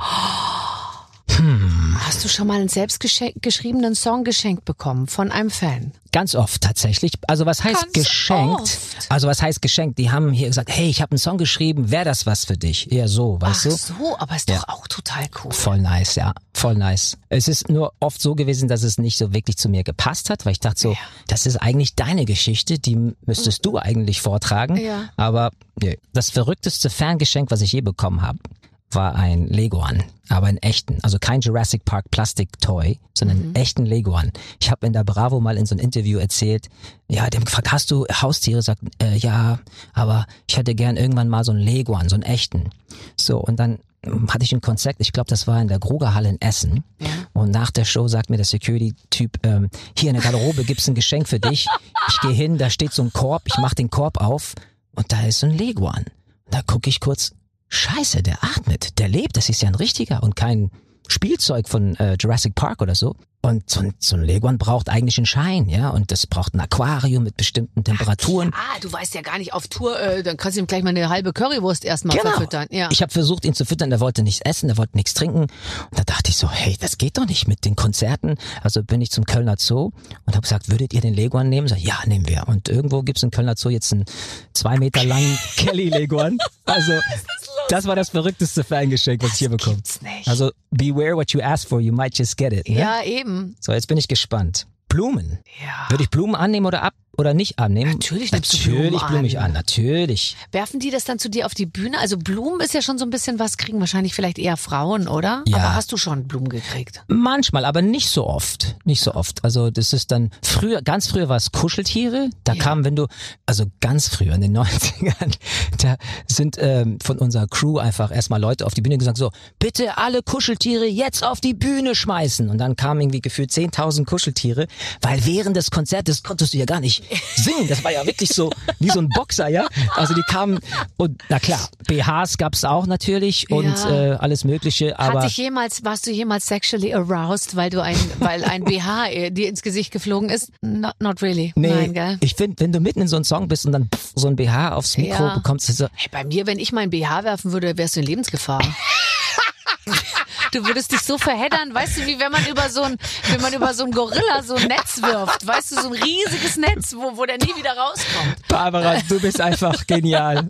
Hast du schon mal einen selbstgeschriebenen Song geschenkt bekommen von einem Fan? Ganz oft tatsächlich. Also was heißt Ganz geschenkt? oft. Also was heißt geschenkt? Die haben hier gesagt, hey, ich habe einen Song geschrieben, wäre das was für dich? Eher so, weißt du? Ach so, aber ist doch auch total cool. Voll nice, ja. Voll nice. Es ist nur oft so gewesen, dass es nicht so wirklich zu mir gepasst hat, weil ich dachte so, das ist eigentlich deine Geschichte, die müsstest du eigentlich vortragen. Ja. Aber nee. Das verrückteste Fangeschenk, was ich je bekommen habe, war ein Leguan, aber einen echten, also kein Jurassic Park Plastic Toy, sondern einen echten Leguan. Ich habe in der Bravo mal in so einem Interview erzählt, ja, dem gefragt, hast du Haustiere? Sagt, ja, aber ich hätte gern irgendwann mal so einen Leguan, so einen echten. So, und dann hatte ich ein Konzert, ich glaube, das war in der Grugerhalle in Essen. Ja. Und nach der Show sagt mir der Security-Typ, hier in der Garderobe gibt's ein Geschenk für dich. Ich gehe hin, da steht so ein Korb, ich mach den Korb auf und da ist so ein Leguan. Da gucke ich kurz, Scheiße, der atmet, der lebt, das ist ja ein richtiger und kein Spielzeug von Jurassic Park oder so. Und so ein Leguan braucht eigentlich einen Schein, ja, und das braucht ein Aquarium mit bestimmten Temperaturen. Du weißt ja gar nicht auf Tour, dann kannst du ihm gleich mal eine halbe Currywurst erstmal verfüttern. Ja. Ich habe versucht, ihn zu füttern, der wollte nichts essen, der wollte nichts trinken. Und da dachte ich so, hey, das geht doch nicht mit den Konzerten. Also bin ich zum Kölner Zoo und habe gesagt, würdet ihr den Leguan nehmen? So, ja, nehmen wir. Und irgendwo gibt's im Kölner Zoo jetzt einen 2 Meter langen Kelly-Leguan. Also das war das verrückteste Fangeschenk, was ich hier bekomme. Also beware what you ask for, you might just get it. Ne? Ja, eben. So, jetzt bin ich gespannt. Blumen. Ja. Würde ich Blumen annehmen oder nicht annehmen? Natürlich nimmst du Blumen an. Blume ich an, natürlich. Werfen die das dann zu dir auf die Bühne? Also Blumen ist ja schon so ein bisschen was, kriegen wahrscheinlich vielleicht eher Frauen, oder? Ja. Aber hast du schon Blumen gekriegt? Manchmal, aber nicht so oft. Nicht so oft. Also das ist dann ganz früher war es Kuscheltiere. Da kamen, also ganz früher in den 90ern, da sind von unserer Crew einfach erstmal Leute auf die Bühne gesagt, so, bitte alle Kuscheltiere jetzt auf die Bühne schmeißen. Und dann kamen irgendwie gefühlt 10.000 Kuscheltiere, weil während des Konzertes konntest du ja gar nicht singen. Das war ja wirklich so wie so ein Boxer, ja. Also die kamen und na klar, BHs gab's auch natürlich und alles Mögliche. Aber warst du jemals sexually aroused, weil ein BH dir ins Gesicht geflogen ist? Not really. Nee, nein, gell? Ich finde, wenn du mitten in so einem Song bist und dann so ein BH aufs Mikro bekommst, so. Hey, bei mir, wenn ich mein BH werfen würde, wärst du in Lebensgefahr. Du würdest dich so verheddern, weißt du, wie wenn man über so ein Gorilla so ein Netz wirft, weißt du, so ein riesiges Netz, wo der nie wieder rauskommt. Barbara, du bist einfach genial.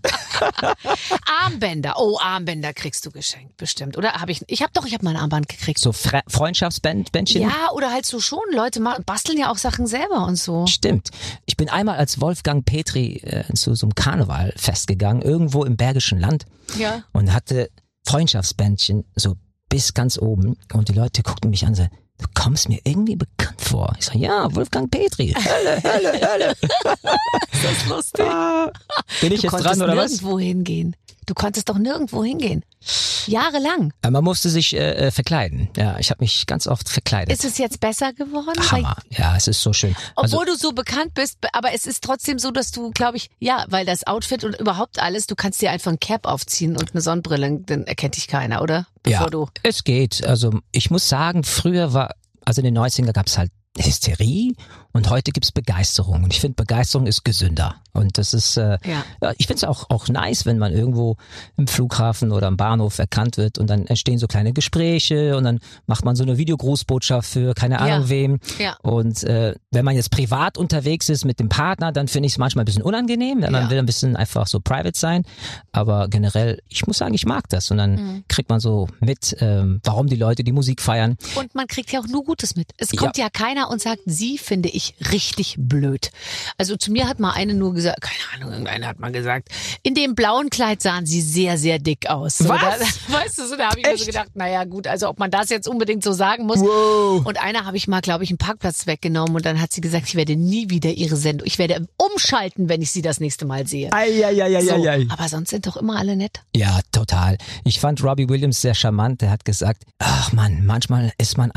Armbänder, Armbänder kriegst du geschenkt, bestimmt, oder? Ich habe mal ein Armband gekriegt. So Freundschaftsbändchen? Ja, oder halt so schon, Leute basteln ja auch Sachen selber und so. Stimmt. Ich bin einmal als Wolfgang Petri zu so einem Karnevalfest gegangen, irgendwo im Bergischen Land. Ja. Und hatte Freundschaftsbändchen so bis ganz oben und die Leute guckten mich an und sagten, du kommst mir irgendwie bekannt vor. Ich sag, ja, Wolfgang Petri. Hölle. Ist das lustig? Bin ich jetzt dran oder was? Du konntest doch nirgendwo hingehen. Jahrelang. Man musste sich verkleiden. Ja, ich habe mich ganz oft verkleidet. Ist es jetzt besser geworden? Hammer. Ja, es ist so schön. Obwohl du so bekannt bist, aber es ist trotzdem so, dass du, glaube ich, weil das Outfit und überhaupt alles, du kannst dir einfach ein Cap aufziehen und eine Sonnenbrille, dann erkennt dich keiner, oder? Es geht. Also ich muss sagen, früher in den 90ern gab es halt Hysterie und heute gibt's Begeisterung und ich finde, Begeisterung ist gesünder und das ist ich finde es auch nice, wenn man irgendwo im Flughafen oder am Bahnhof erkannt wird und dann entstehen so kleine Gespräche und dann macht man so eine Videogrußbotschaft für keine Ahnung wem und wenn man jetzt privat unterwegs ist mit dem Partner, dann finde ich es manchmal ein bisschen unangenehm, denn man will ein bisschen einfach so private sein, aber generell, ich muss sagen, ich mag das und dann kriegt man so mit, warum die Leute die Musik feiern. Und man kriegt ja auch nur Gutes mit. Es kommt ja keiner und sagt, sie finde ich richtig blöd. Also zu mir hat mal eine nur gesagt, keine Ahnung, irgendeiner hat mal gesagt, in dem blauen Kleid sahen sie sehr, sehr dick aus. So, weißt du, so, da habe ich mir so gedacht, naja gut, also ob man das jetzt unbedingt so sagen muss. Wow. Und einer habe ich mal, glaube ich, einen Parkplatz weggenommen und dann hat sie gesagt, ich werde nie wieder ihre Sendung, ich werde umschalten, wenn ich sie das nächste Mal sehe. Aber sonst sind doch immer alle nett. Ja, total. Ich fand Robbie Williams sehr charmant, der hat gesagt, ach man, manchmal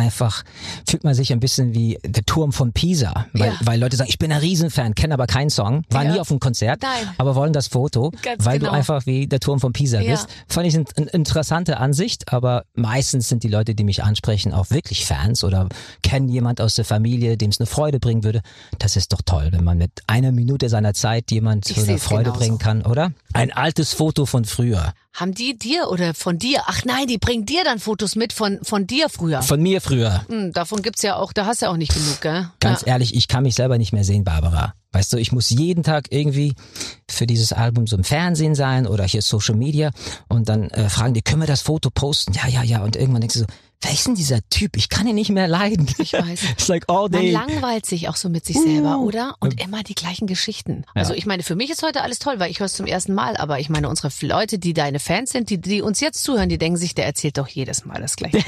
fühlt man sich ein bisschen wie der Turm von Pisa, weil Leute sagen, ich bin ein Riesenfan, kenne aber keinen Song, war nie auf einem Konzert, aber wollen das Foto, weil du einfach wie der Turm von Pisa bist. Fand ich eine interessante Ansicht, aber meistens sind die Leute, die mich ansprechen, auch wirklich Fans oder kennen jemand aus der Familie, dem es eine Freude bringen würde. Das ist doch toll, wenn man mit einer Minute seiner Zeit jemand so eine Freude bringen kann, oder? Ein altes Foto von früher. Haben die dir oder von dir? Ach nein, die bringen dir dann Fotos mit von dir früher. Von mir früher. Davon gibt's ja auch, da hast du ja auch nicht genug, gell? Ganz ehrlich, ich kann mich selber nicht mehr sehen, Barbara. Weißt du, ich muss jeden Tag irgendwie für dieses Album so im Fernsehen sein oder hier Social Media und dann fragen die, können wir das Foto posten? Ja. Und irgendwann denkst du so, wer ist denn dieser Typ? Ich kann ihn nicht mehr leiden. Ich weiß. It's like all day. Man langweilt sich auch so mit sich selber, oder? Und immer die gleichen Geschichten. Ja. Also ich meine, für mich ist heute alles toll, weil ich höre es zum ersten Mal. Aber ich meine, unsere Leute, die deine Fans sind, die uns jetzt zuhören, die denken sich, der erzählt doch jedes Mal das Gleiche.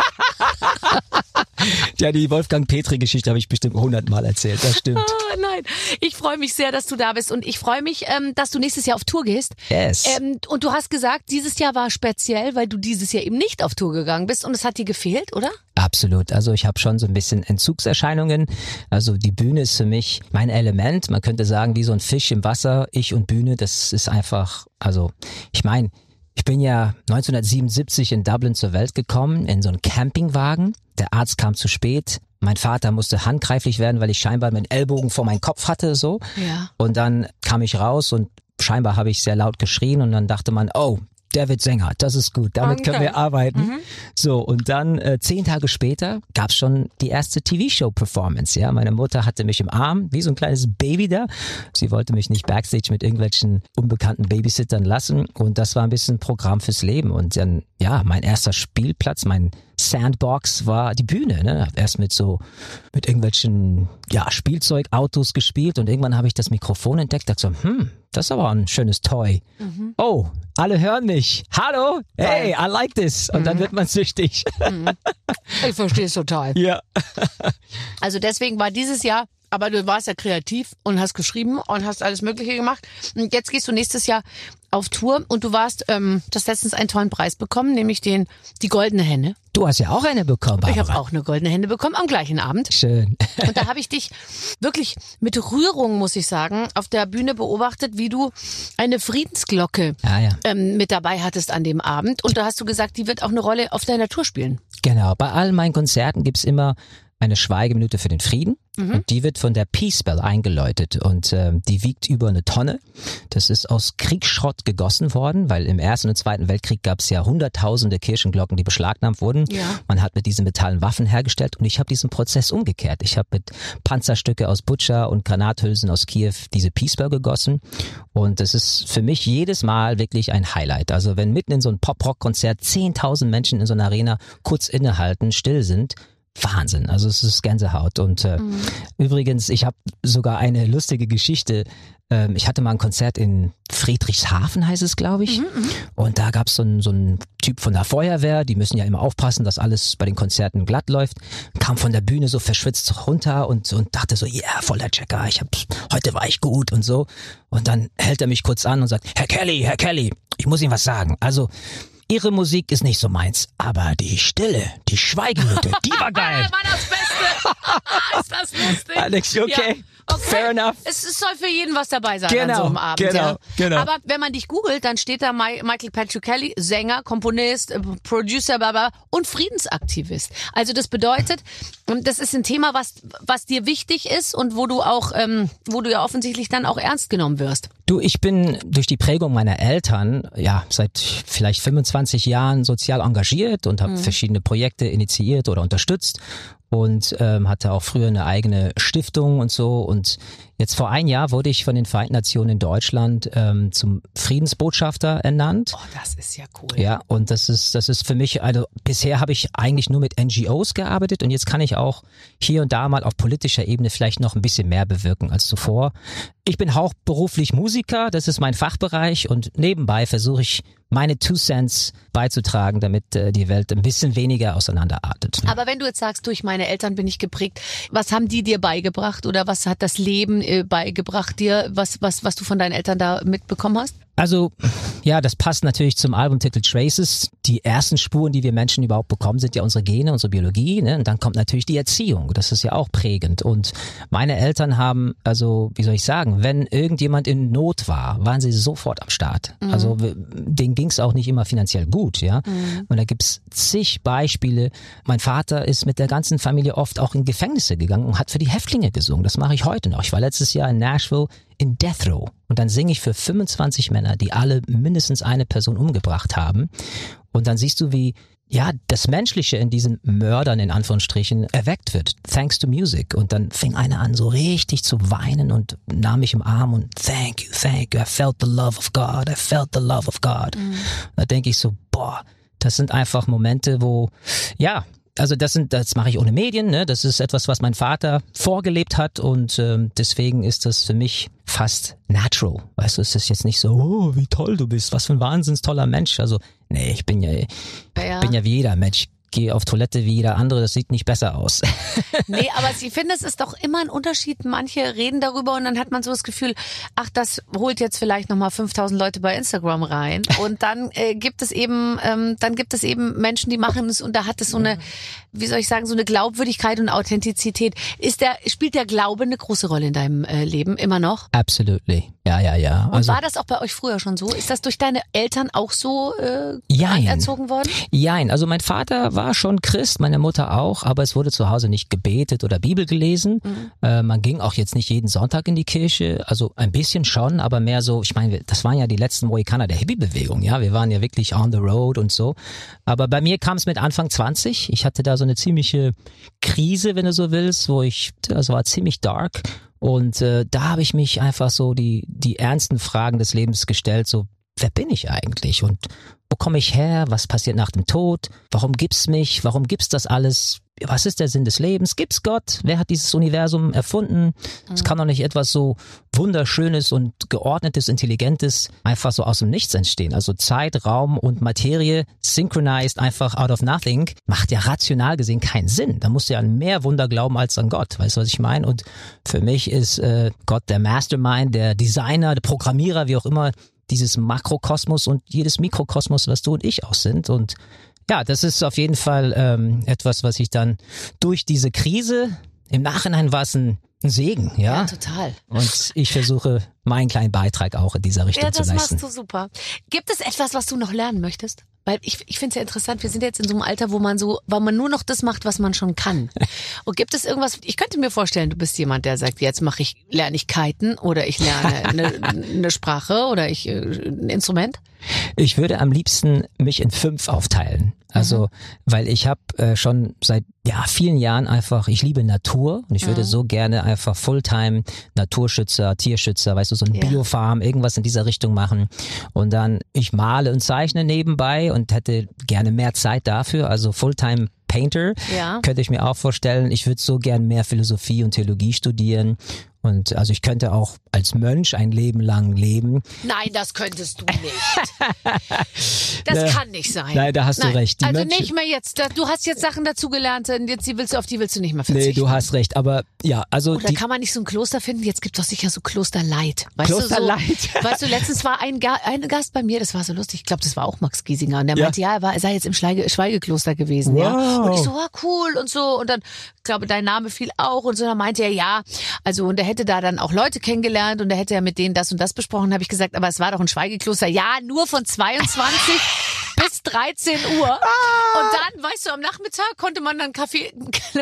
Ja, die Wolfgang Petri-Geschichte habe ich bestimmt 100-mal erzählt, das stimmt. Oh, nein, ich freue mich sehr, dass du da bist und ich freue mich, dass du nächstes Jahr auf Tour gehst. Yes. Und du hast gesagt, dieses Jahr war speziell, weil du dieses Jahr eben nicht auf Tour gegangen bist und es hat dir gefehlt, oder? Absolut, also ich habe schon so ein bisschen Entzugserscheinungen, also die Bühne ist für mich mein Element, man könnte sagen wie so ein Fisch im Wasser, ich und Bühne, das ist einfach, also ich meine, ich bin ja 1977 in Dublin zur Welt gekommen, in so einem Campingwagen. Der Arzt kam zu spät. Mein Vater musste handgreiflich werden, weil ich scheinbar meinen Ellbogen vor meinen Kopf hatte, so. Ja. Und dann kam ich raus und scheinbar habe ich sehr laut geschrien und dann dachte man, oh, der wird Sänger, das ist gut, damit können wir arbeiten. Mhm. So, und dann 10 Tage später gab's schon die erste TV-Show-Performance. Ja, meine Mutter hatte mich im Arm, wie so ein kleines Baby da. Sie wollte mich nicht backstage mit irgendwelchen unbekannten Babysittern lassen und das war ein bisschen Programm fürs Leben. Und dann, ja, mein erster Spielplatz, mein Sandbox war die Bühne. Ne? Hab erst mit irgendwelchen Spielzeugautos gespielt und irgendwann habe ich das Mikrofon entdeckt. Dachte so, das ist aber ein schönes Toy. Mhm. Oh, alle hören mich. Hallo, hey, I like this. Und dann wird man süchtig. Ich verstehe es total. Ja. Also deswegen war dieses Jahr, aber du warst ja kreativ und hast geschrieben und hast alles Mögliche gemacht. Und jetzt gehst du nächstes Jahr auf Tour und du hast letztens einen tollen Preis bekommen, nämlich die Goldene Henne. Du hast ja auch eine bekommen, Barbara. Ich habe auch eine Goldene Henne bekommen am gleichen Abend. Schön. Und da habe ich dich wirklich mit Rührung, muss ich sagen, auf der Bühne beobachtet, wie du eine Friedensglocke mit dabei hattest an dem Abend. Und da hast du gesagt, die wird auch eine Rolle auf deiner Tour spielen. Genau, bei all meinen Konzerten gibt's immer eine Schweigeminute für den Frieden. Und die wird von der Peace Bell eingeläutet und die wiegt über 1 Tonne. Das ist aus Kriegsschrott gegossen worden, weil im Ersten und Zweiten Weltkrieg gab es ja hunderttausende Kirchenglocken, die beschlagnahmt wurden. Ja. Man hat mit diesen Metallen Waffen hergestellt und ich habe diesen Prozess umgekehrt. Ich habe mit Panzerstücke aus Butscha und Granathülsen aus Kiew diese Peace Bell gegossen und das ist für mich jedes Mal wirklich ein Highlight. Also wenn mitten in so einem Pop-Rock-Konzert 10.000 Menschen in so einer Arena kurz innehalten, still sind, Wahnsinn, also es ist Gänsehaut und übrigens, ich habe sogar eine lustige Geschichte. Ich hatte mal ein Konzert in Friedrichshafen, heißt es, glaube ich. Und da gab es so einen Typ von der Feuerwehr, die müssen ja immer aufpassen, dass alles bei den Konzerten glatt läuft. Kam von der Bühne so verschwitzt runter und dachte so, voll der Checker, heute war ich gut und so. Und dann hält er mich kurz an und sagt, Herr Kelly, ich muss Ihnen was sagen. Also Ihre Musik ist nicht so meins, aber die Stille, die Schweigeminute, die war geil. War das Beste. Ist das lustig? Alex, okay? Ja. Okay. Fair enough. Es soll für jeden was dabei sein an so einem Abend. Genau. Aber wenn man dich googelt, dann steht da Michael Patrick Kelly, Sänger, Komponist, Producer, und Friedensaktivist. Also das bedeutet, und das ist ein Thema, was dir wichtig ist und wo du ja offensichtlich dann auch ernst genommen wirst. Du, ich bin durch die Prägung meiner Eltern seit vielleicht 25 Jahren sozial engagiert und habe verschiedene Projekte initiiert oder unterstützt. Und hatte auch früher eine eigene Stiftung und so. Und jetzt vor 1 Jahr wurde ich von den Vereinten Nationen in Deutschland zum Friedensbotschafter ernannt. Oh, das ist ja cool. Ja, und das ist für mich, also bisher habe ich eigentlich nur mit NGOs gearbeitet und jetzt kann ich auch hier und da mal auf politischer Ebene vielleicht noch ein bisschen mehr bewirken als zuvor. Ich bin hauptberuflich Musiker, das ist mein Fachbereich und nebenbei versuche ich meine 2 Cents beizutragen, damit die Welt ein bisschen weniger auseinanderartet. Aber wenn du jetzt sagst, durch meine Eltern bin ich geprägt, was haben die dir beigebracht oder was hat das Leben beigebracht dir, was du von deinen Eltern da mitbekommen hast? Also, ja, das passt natürlich zum Albumtitel Traces. Die ersten Spuren, die wir Menschen überhaupt bekommen, sind ja unsere Gene, unsere Biologie, ne? Und dann kommt natürlich die Erziehung. Das ist ja auch prägend. Und meine Eltern haben, also, wie soll ich sagen, wenn irgendjemand in Not war, waren sie sofort am Start. Also, denen ging's auch nicht immer finanziell gut, ja. Und da gibt's zig Beispiele. Mein Vater ist mit der ganzen Familie oft auch in Gefängnisse gegangen und hat für die Häftlinge gesungen. Das mache ich heute noch. Ich war letztes Jahr in Nashville in Death Row und dann singe ich für 25 Männer, die alle mindestens eine Person umgebracht haben. Und dann siehst du, wie das Menschliche in diesen Mördern in Anführungsstrichen erweckt wird, thanks to music. Und dann fing einer an, so richtig zu weinen und nahm mich im Arm und thank you, I felt the love of God, I felt the love of God. Da denke ich so, Das sind einfach Momente, wo, ja, also das mache ich ohne Medien, ne? Das ist etwas, was mein Vater vorgelebt hat und deswegen ist das für mich fast natural. Weißt du, es ist jetzt nicht so, oh, wie toll du bist, was für ein wahnsinns toller Mensch. Also, nee, ich bin ja wie jeder Mensch. Gehe auf Toilette wie jeder andere, das sieht nicht besser aus. Nee, aber ich finde, es ist doch immer ein Unterschied. Manche reden darüber und dann hat man so das Gefühl, ach, das holt jetzt vielleicht nochmal 5000 Leute bei Instagram rein. Und dann gibt es eben Menschen, die machen es und da hat es so eine, wie soll ich sagen, so eine Glaubwürdigkeit und Authentizität. Spielt der Glaube eine große Rolle in deinem Leben immer noch? Absolutely. Ja. Und war das auch bei euch früher schon so? Ist das durch deine Eltern auch so anerzogen worden? Jein, also mein Vater war schon Christ, meine Mutter auch, aber es wurde zu Hause nicht gebetet oder Bibel gelesen. Man ging auch jetzt nicht jeden Sonntag in die Kirche, also ein bisschen schon, aber mehr so, ich meine, das waren ja die letzten Mohikaner der Hippie-Bewegung, ja, wir waren ja wirklich on the road und so. Aber bei mir kam es mit Anfang 20, ich hatte da so eine ziemliche Krise, wenn du so willst, das war ziemlich dark. Und da habe ich mich einfach so die ernsten Fragen des Lebens gestellt, so, wer bin ich eigentlich und wo komme ich her, was passiert nach dem Tod, warum gibt's mich, warum gibt's das alles, was ist der Sinn des Lebens, gibt's Gott, wer hat dieses Universum erfunden, es kann doch nicht etwas so Wunderschönes und Geordnetes, Intelligentes einfach so aus dem Nichts entstehen, also Zeit, Raum und Materie synchronized einfach out of nothing, macht ja rational gesehen keinen Sinn, da musst du ja an mehr Wunder glauben als an Gott, weißt du, was ich meine? Und für mich ist Gott der Mastermind, der Designer, der Programmierer, wie auch immer, dieses Makrokosmos und jedes Mikrokosmos, was du und ich auch sind. Und ja, das ist auf jeden Fall etwas, was ich dann durch diese Krise, im Nachhinein war es ein Segen, ja? Ja, total. Und ich versuche, meinen kleinen Beitrag auch in dieser Richtung zu leisten. Ja, das machst du super. Gibt es etwas, was du noch lernen möchtest? Weil ich finde es ja interessant, wir sind jetzt in so einem Alter, wo man nur noch das macht, was man schon kann. Und gibt es irgendwas, ich könnte mir vorstellen, du bist jemand, der sagt, jetzt lerne ich kiten oder ich lerne eine Sprache oder ein Instrument? Ich würde am liebsten mich in 5 aufteilen. Also, weil ich habe schon seit vielen Jahren einfach, ich liebe Natur und ich würde so gerne einfach Fulltime Naturschützer, Tierschützer, weißt du, so ein Biofarm, irgendwas in dieser Richtung machen. Und dann, ich male und zeichne nebenbei und hätte gerne mehr Zeit dafür, also Fulltime Painter, könnte ich mir auch vorstellen. Ich würde so gern mehr Philosophie und Theologie studieren. Und also ich könnte auch als Mönch ein Leben lang leben. Nein, das könntest du nicht. Das kann nicht sein. Nein, da hast du recht. Die also Mönche, nicht mehr jetzt. Du hast jetzt Sachen dazugelernt und jetzt auf die willst du nicht mehr verzichten. Nee, du hast recht. Aber ja, also oder kann man nicht so ein Kloster finden? Jetzt gibt es doch sicher so Klosterlight. Klosterlight. Weißt du, letztens war ein Gast bei mir, das war so lustig. Ich glaube, das war auch Max Giesinger. Und der meinte, er sei jetzt im Schweigekloster gewesen. Wow. Ja. Und ich so, cool und so. Und dann, ich glaube, dein Name fiel auch. Und so, dann meinte er, also und er hätte da dann auch Leute kennengelernt und er hätte ja mit denen das und das besprochen, habe ich gesagt, aber es war doch ein Schweigekloster. Ja, nur von 22 bis 13 Uhr. Und dann, weißt du, am Nachmittag konnte man dann Kaffee,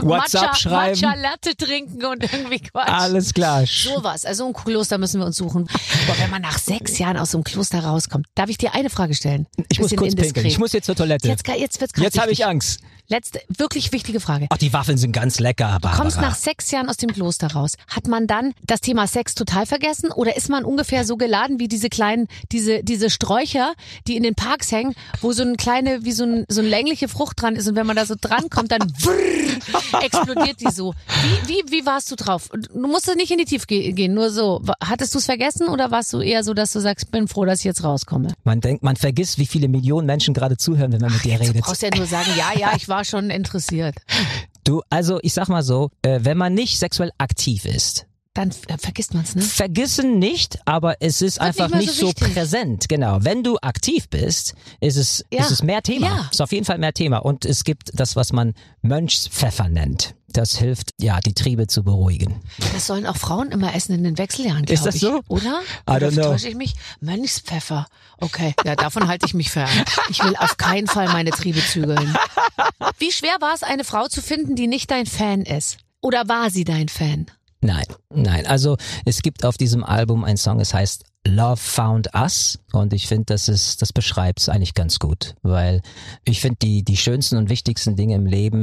Matcha Latte trinken und irgendwie Quatsch. Alles klar. Sowas, also ein Kloster müssen wir uns suchen. Aber wenn man nach 6 Jahren aus so einem Kloster rauskommt, darf ich dir eine Frage stellen? Ich muss kurz pinkeln, ich muss jetzt zur Toilette. Jetzt wird's gerade Jetzt habe ich Angst. Letzte, wirklich wichtige Frage. Ach, die Waffeln sind ganz lecker, Barbara. Du kommst nach 6 Jahren aus dem Kloster raus. Hat man dann das Thema Sex total vergessen? Oder ist man ungefähr so geladen wie diese kleinen, diese Sträucher, die in den Parks hängen, wo so eine kleine, wie so eine längliche Frucht dran ist und wenn man da so drankommt, dann explodiert die so. Wie warst du drauf? Du musst nicht in die Tiefe gehen, nur so. Hattest du es vergessen oder warst du eher so, dass du sagst, bin froh, dass ich jetzt rauskomme? Man denkt, man vergisst, wie viele Millionen Menschen gerade zuhören, wenn man mit dir redet. Du brauchst ja nur sagen, ja, ich war schon interessiert. Du, also ich sag mal so, wenn man nicht sexuell aktiv ist, dann vergisst man es, ne? Vergessen nicht, aber es ist einfach nicht so präsent. Genau. Wenn du aktiv bist, ist es mehr Thema. Ja. Ist auf jeden Fall mehr Thema. Und es gibt das, was man Mönchspfeffer nennt. Das hilft, die Triebe zu beruhigen. Das sollen auch Frauen immer essen in den Wechseljahren, glaube ich. Ist das so? Oder? I don't know. Täusche ich mich? Mönchspfeffer. Okay, ja, davon halte ich mich fern. Ich will auf keinen Fall meine Triebe zügeln. Wie schwer war es, eine Frau zu finden, die nicht dein Fan ist? Oder war sie dein Fan? Nein. Also es gibt auf diesem Album einen Song, es heißt Love Found Us und ich finde, das beschreibt es eigentlich ganz gut, weil ich finde die schönsten und wichtigsten Dinge im Leben,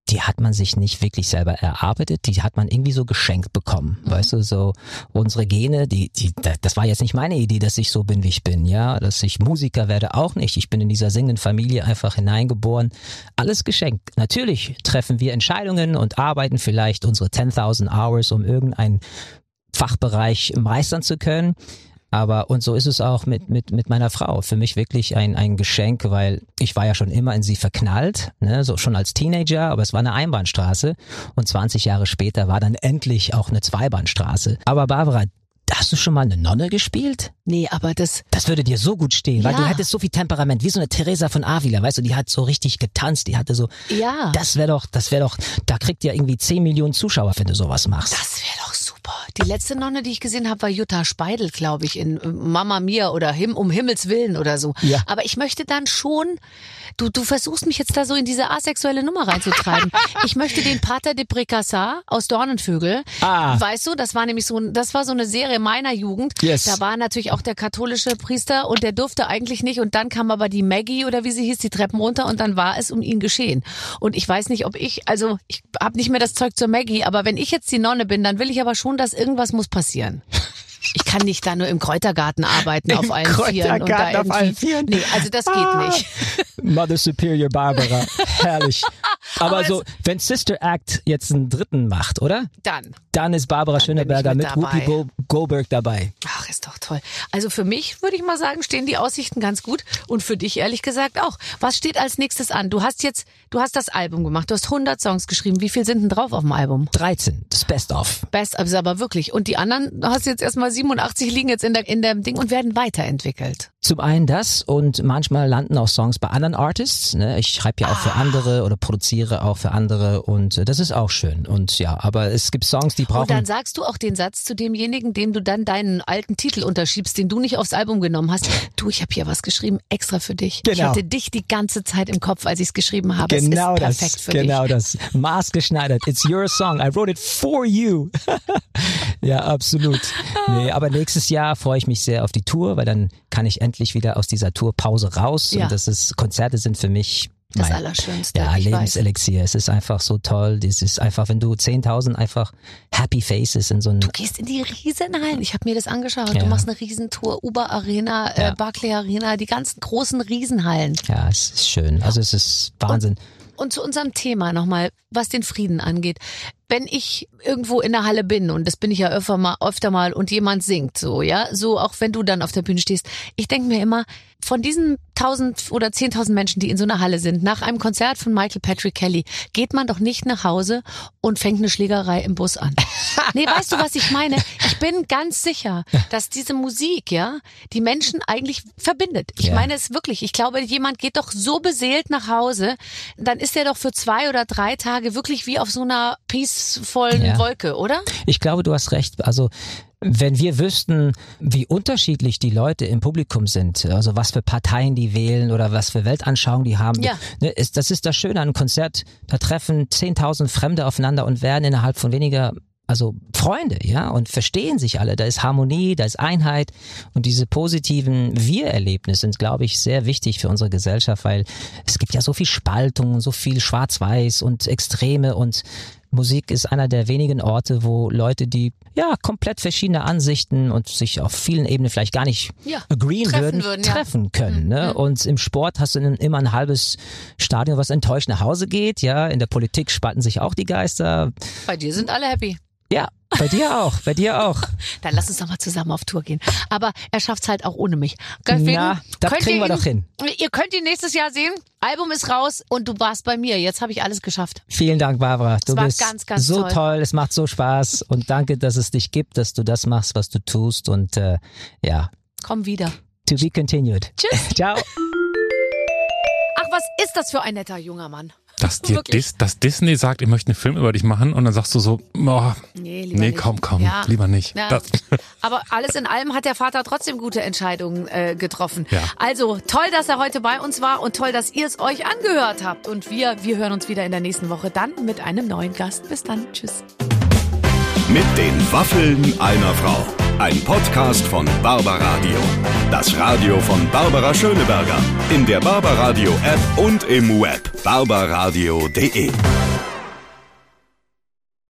die hat man sich nicht wirklich selber erarbeitet, die hat man irgendwie so geschenkt bekommen. Weißt du, so unsere Gene, das war jetzt nicht meine Idee, dass ich so bin, wie ich bin, ja, dass ich Musiker werde, auch nicht. Ich bin in dieser singenden Familie einfach hineingeboren. Alles geschenkt. Natürlich treffen wir Entscheidungen und arbeiten vielleicht unsere 10.000 Hours, um irgendeinen Fachbereich meistern zu können. Aber und so ist es auch mit meiner Frau. Für mich wirklich ein Geschenk, weil ich war ja schon immer in sie verknallt, ne, so schon als Teenager, aber es war eine Einbahnstraße und 20 Jahre später war dann endlich auch eine Zweibahnstraße. Aber Barbara, hast du schon mal eine Nonne gespielt? Nee, aber das würde dir so gut stehen, weil du hättest so viel Temperament, wie so eine Teresa von Avila, weißt du, die hat so richtig getanzt, die hatte so, das wäre doch, da kriegt ja irgendwie 10 Millionen Zuschauer, wenn du sowas machst. Das wäre doch super. Die letzte Nonne, die ich gesehen habe, war Jutta Speidel, glaube ich, in Mamma Mia oder Um Himmels Willen oder so. Ja. Aber ich möchte dann schon, du versuchst mich jetzt da so in diese asexuelle Nummer reinzutreiben. Ich möchte den Pater de Bricassat aus Dornenvögel, weißt du, das war nämlich das war so eine Serie meiner Jugend. Yes. Da war natürlich auch der katholische Priester und der durfte eigentlich nicht und dann kam aber die Maggie oder wie sie hieß, die Treppen runter und dann war es um ihn geschehen. Und ich weiß nicht, ob ich habe nicht mehr das Zeug zur Maggie, aber wenn ich jetzt die Nonne bin, dann will ich aber schon, dass irgendwas muss passieren. Ich kann nicht da nur im Kräutergarten arbeiten auf allen Vieren. Und da auf allen Vieren? Nee, also das geht nicht. Mother Superior Barbara, herrlich. Aber so, wenn Sister Act jetzt einen dritten macht, oder? Dann ist Barbara Schöneberger mit Whoopi Goldberg dabei. Ach, ist doch toll. Also für mich, würde ich mal sagen, stehen die Aussichten ganz gut und für dich ehrlich gesagt auch. Was steht als nächstes an? Du hast das Album gemacht, du hast 100 Songs geschrieben. Wie viel sind denn drauf auf dem Album? 13, das Best-of. Also aber wirklich. Und die anderen hast du jetzt erstmal 87 liegen jetzt in dem Ding und werden weiterentwickelt. Zum einen das und manchmal landen auch Songs bei anderen Artists. Ne? Ich schreibe ja auch für andere oder produziere auch für andere und das ist auch schön. Und ja, aber es gibt Songs, die brauchen... Und dann sagst du auch den Satz zu demjenigen, dem du dann deinen alten Titel unterschiebst, den du nicht aufs Album genommen hast. Du, ich habe hier was geschrieben, extra für dich. Genau. Ich hatte dich die ganze Zeit im Kopf, als ich es geschrieben habe. Genau, es ist perfekt für dich. Genau das. Maßgeschneidert. It's your song. I wrote it for you. Ja, absolut. Nee, aber nächstes Jahr freue ich mich sehr auf die Tour, weil dann kann ich endlich wieder aus dieser Tourpause raus. Ja. Und Konzerte sind für mich das Allerschönste. Ja, Lebenselixier. Es ist einfach so toll. Das ist einfach, wenn du 10.000 einfach Happy Faces in so einem... Du gehst in die Riesenhallen. Ich habe mir das angeschaut. Ja. Du machst eine Riesentour, Uber Arena, Barclay Arena, die ganzen großen Riesenhallen. Ja, es ist schön. Also es ist Wahnsinn. Und zu unserem Thema nochmal, was den Frieden angeht. Wenn ich irgendwo in der Halle bin, und das bin ich ja öfter mal, und jemand singt so, ja, so auch wenn du dann auf der Bühne stehst, ich denke mir immer, von diesen 1.000 oder 10.000 Menschen, die in so einer Halle sind, nach einem Konzert von Michael Patrick Kelly, geht man doch nicht nach Hause und fängt eine Schlägerei im Bus an. Nee, weißt du, was ich meine? Ich bin ganz sicher, dass diese Musik, ja, die Menschen eigentlich verbindet. Ich meine es wirklich. Ich glaube, jemand geht doch so beseelt nach Hause, dann ist er doch für 2 oder 3 Tage wirklich wie auf so einer peacevollen Wolke, oder? Ich glaube, du hast recht. Also wenn wir wüssten, wie unterschiedlich die Leute im Publikum sind, also was für Parteien die wählen oder was für Weltanschauungen die haben, das ist das Schöne an einem Konzert. Da treffen 10.000 Fremde aufeinander und werden innerhalb von weniger, also Freunde, ja, und verstehen sich alle. Da ist Harmonie, da ist Einheit und diese positiven Wir-Erlebnisse sind, glaube ich, sehr wichtig für unsere Gesellschaft, weil es gibt ja so viel Spaltung, so viel Schwarz-Weiß und Extreme und Musik ist einer der wenigen Orte, wo Leute, die komplett verschiedene Ansichten und sich auf vielen Ebenen vielleicht gar nicht agreeen würden, treffen können. Ne? Und im Sport hast du immer ein halbes Stadion, was enttäuscht nach Hause geht. Ja, in der Politik spalten sich auch die Geister. Bei dir sind alle happy. Ja, bei dir auch, bei dir auch. Dann lass uns doch mal zusammen auf Tour gehen. Aber er schafft's halt auch ohne mich. Deswegen das kriegen wir doch hin. Ihr könnt ihn nächstes Jahr sehen. Album ist raus und du warst bei mir. Jetzt habe ich alles geschafft. Vielen Dank, Barbara. Du bist ganz, ganz so toll. Es macht so Spaß und danke, dass es dich gibt, dass du das machst, was du tust und komm wieder. To be continued. Tschüss. Ciao. Ach, was ist das für ein netter junger Mann? Dass Disney sagt, ich möchte einen Film über dich machen und dann sagst du so, nee, komm, lieber nicht. Ja. Aber alles in allem hat der Vater trotzdem gute Entscheidungen getroffen. Ja. Also toll, dass er heute bei uns war und toll, dass ihr es euch angehört habt. Und wir hören uns wieder in der nächsten Woche dann mit einem neuen Gast. Bis dann, tschüss. Mit den Waffeln einer Frau. Ein Podcast von Barbaradio. Das Radio von Barbara Schöneberger. In der Barbaradio App und im Web barbaradio.de.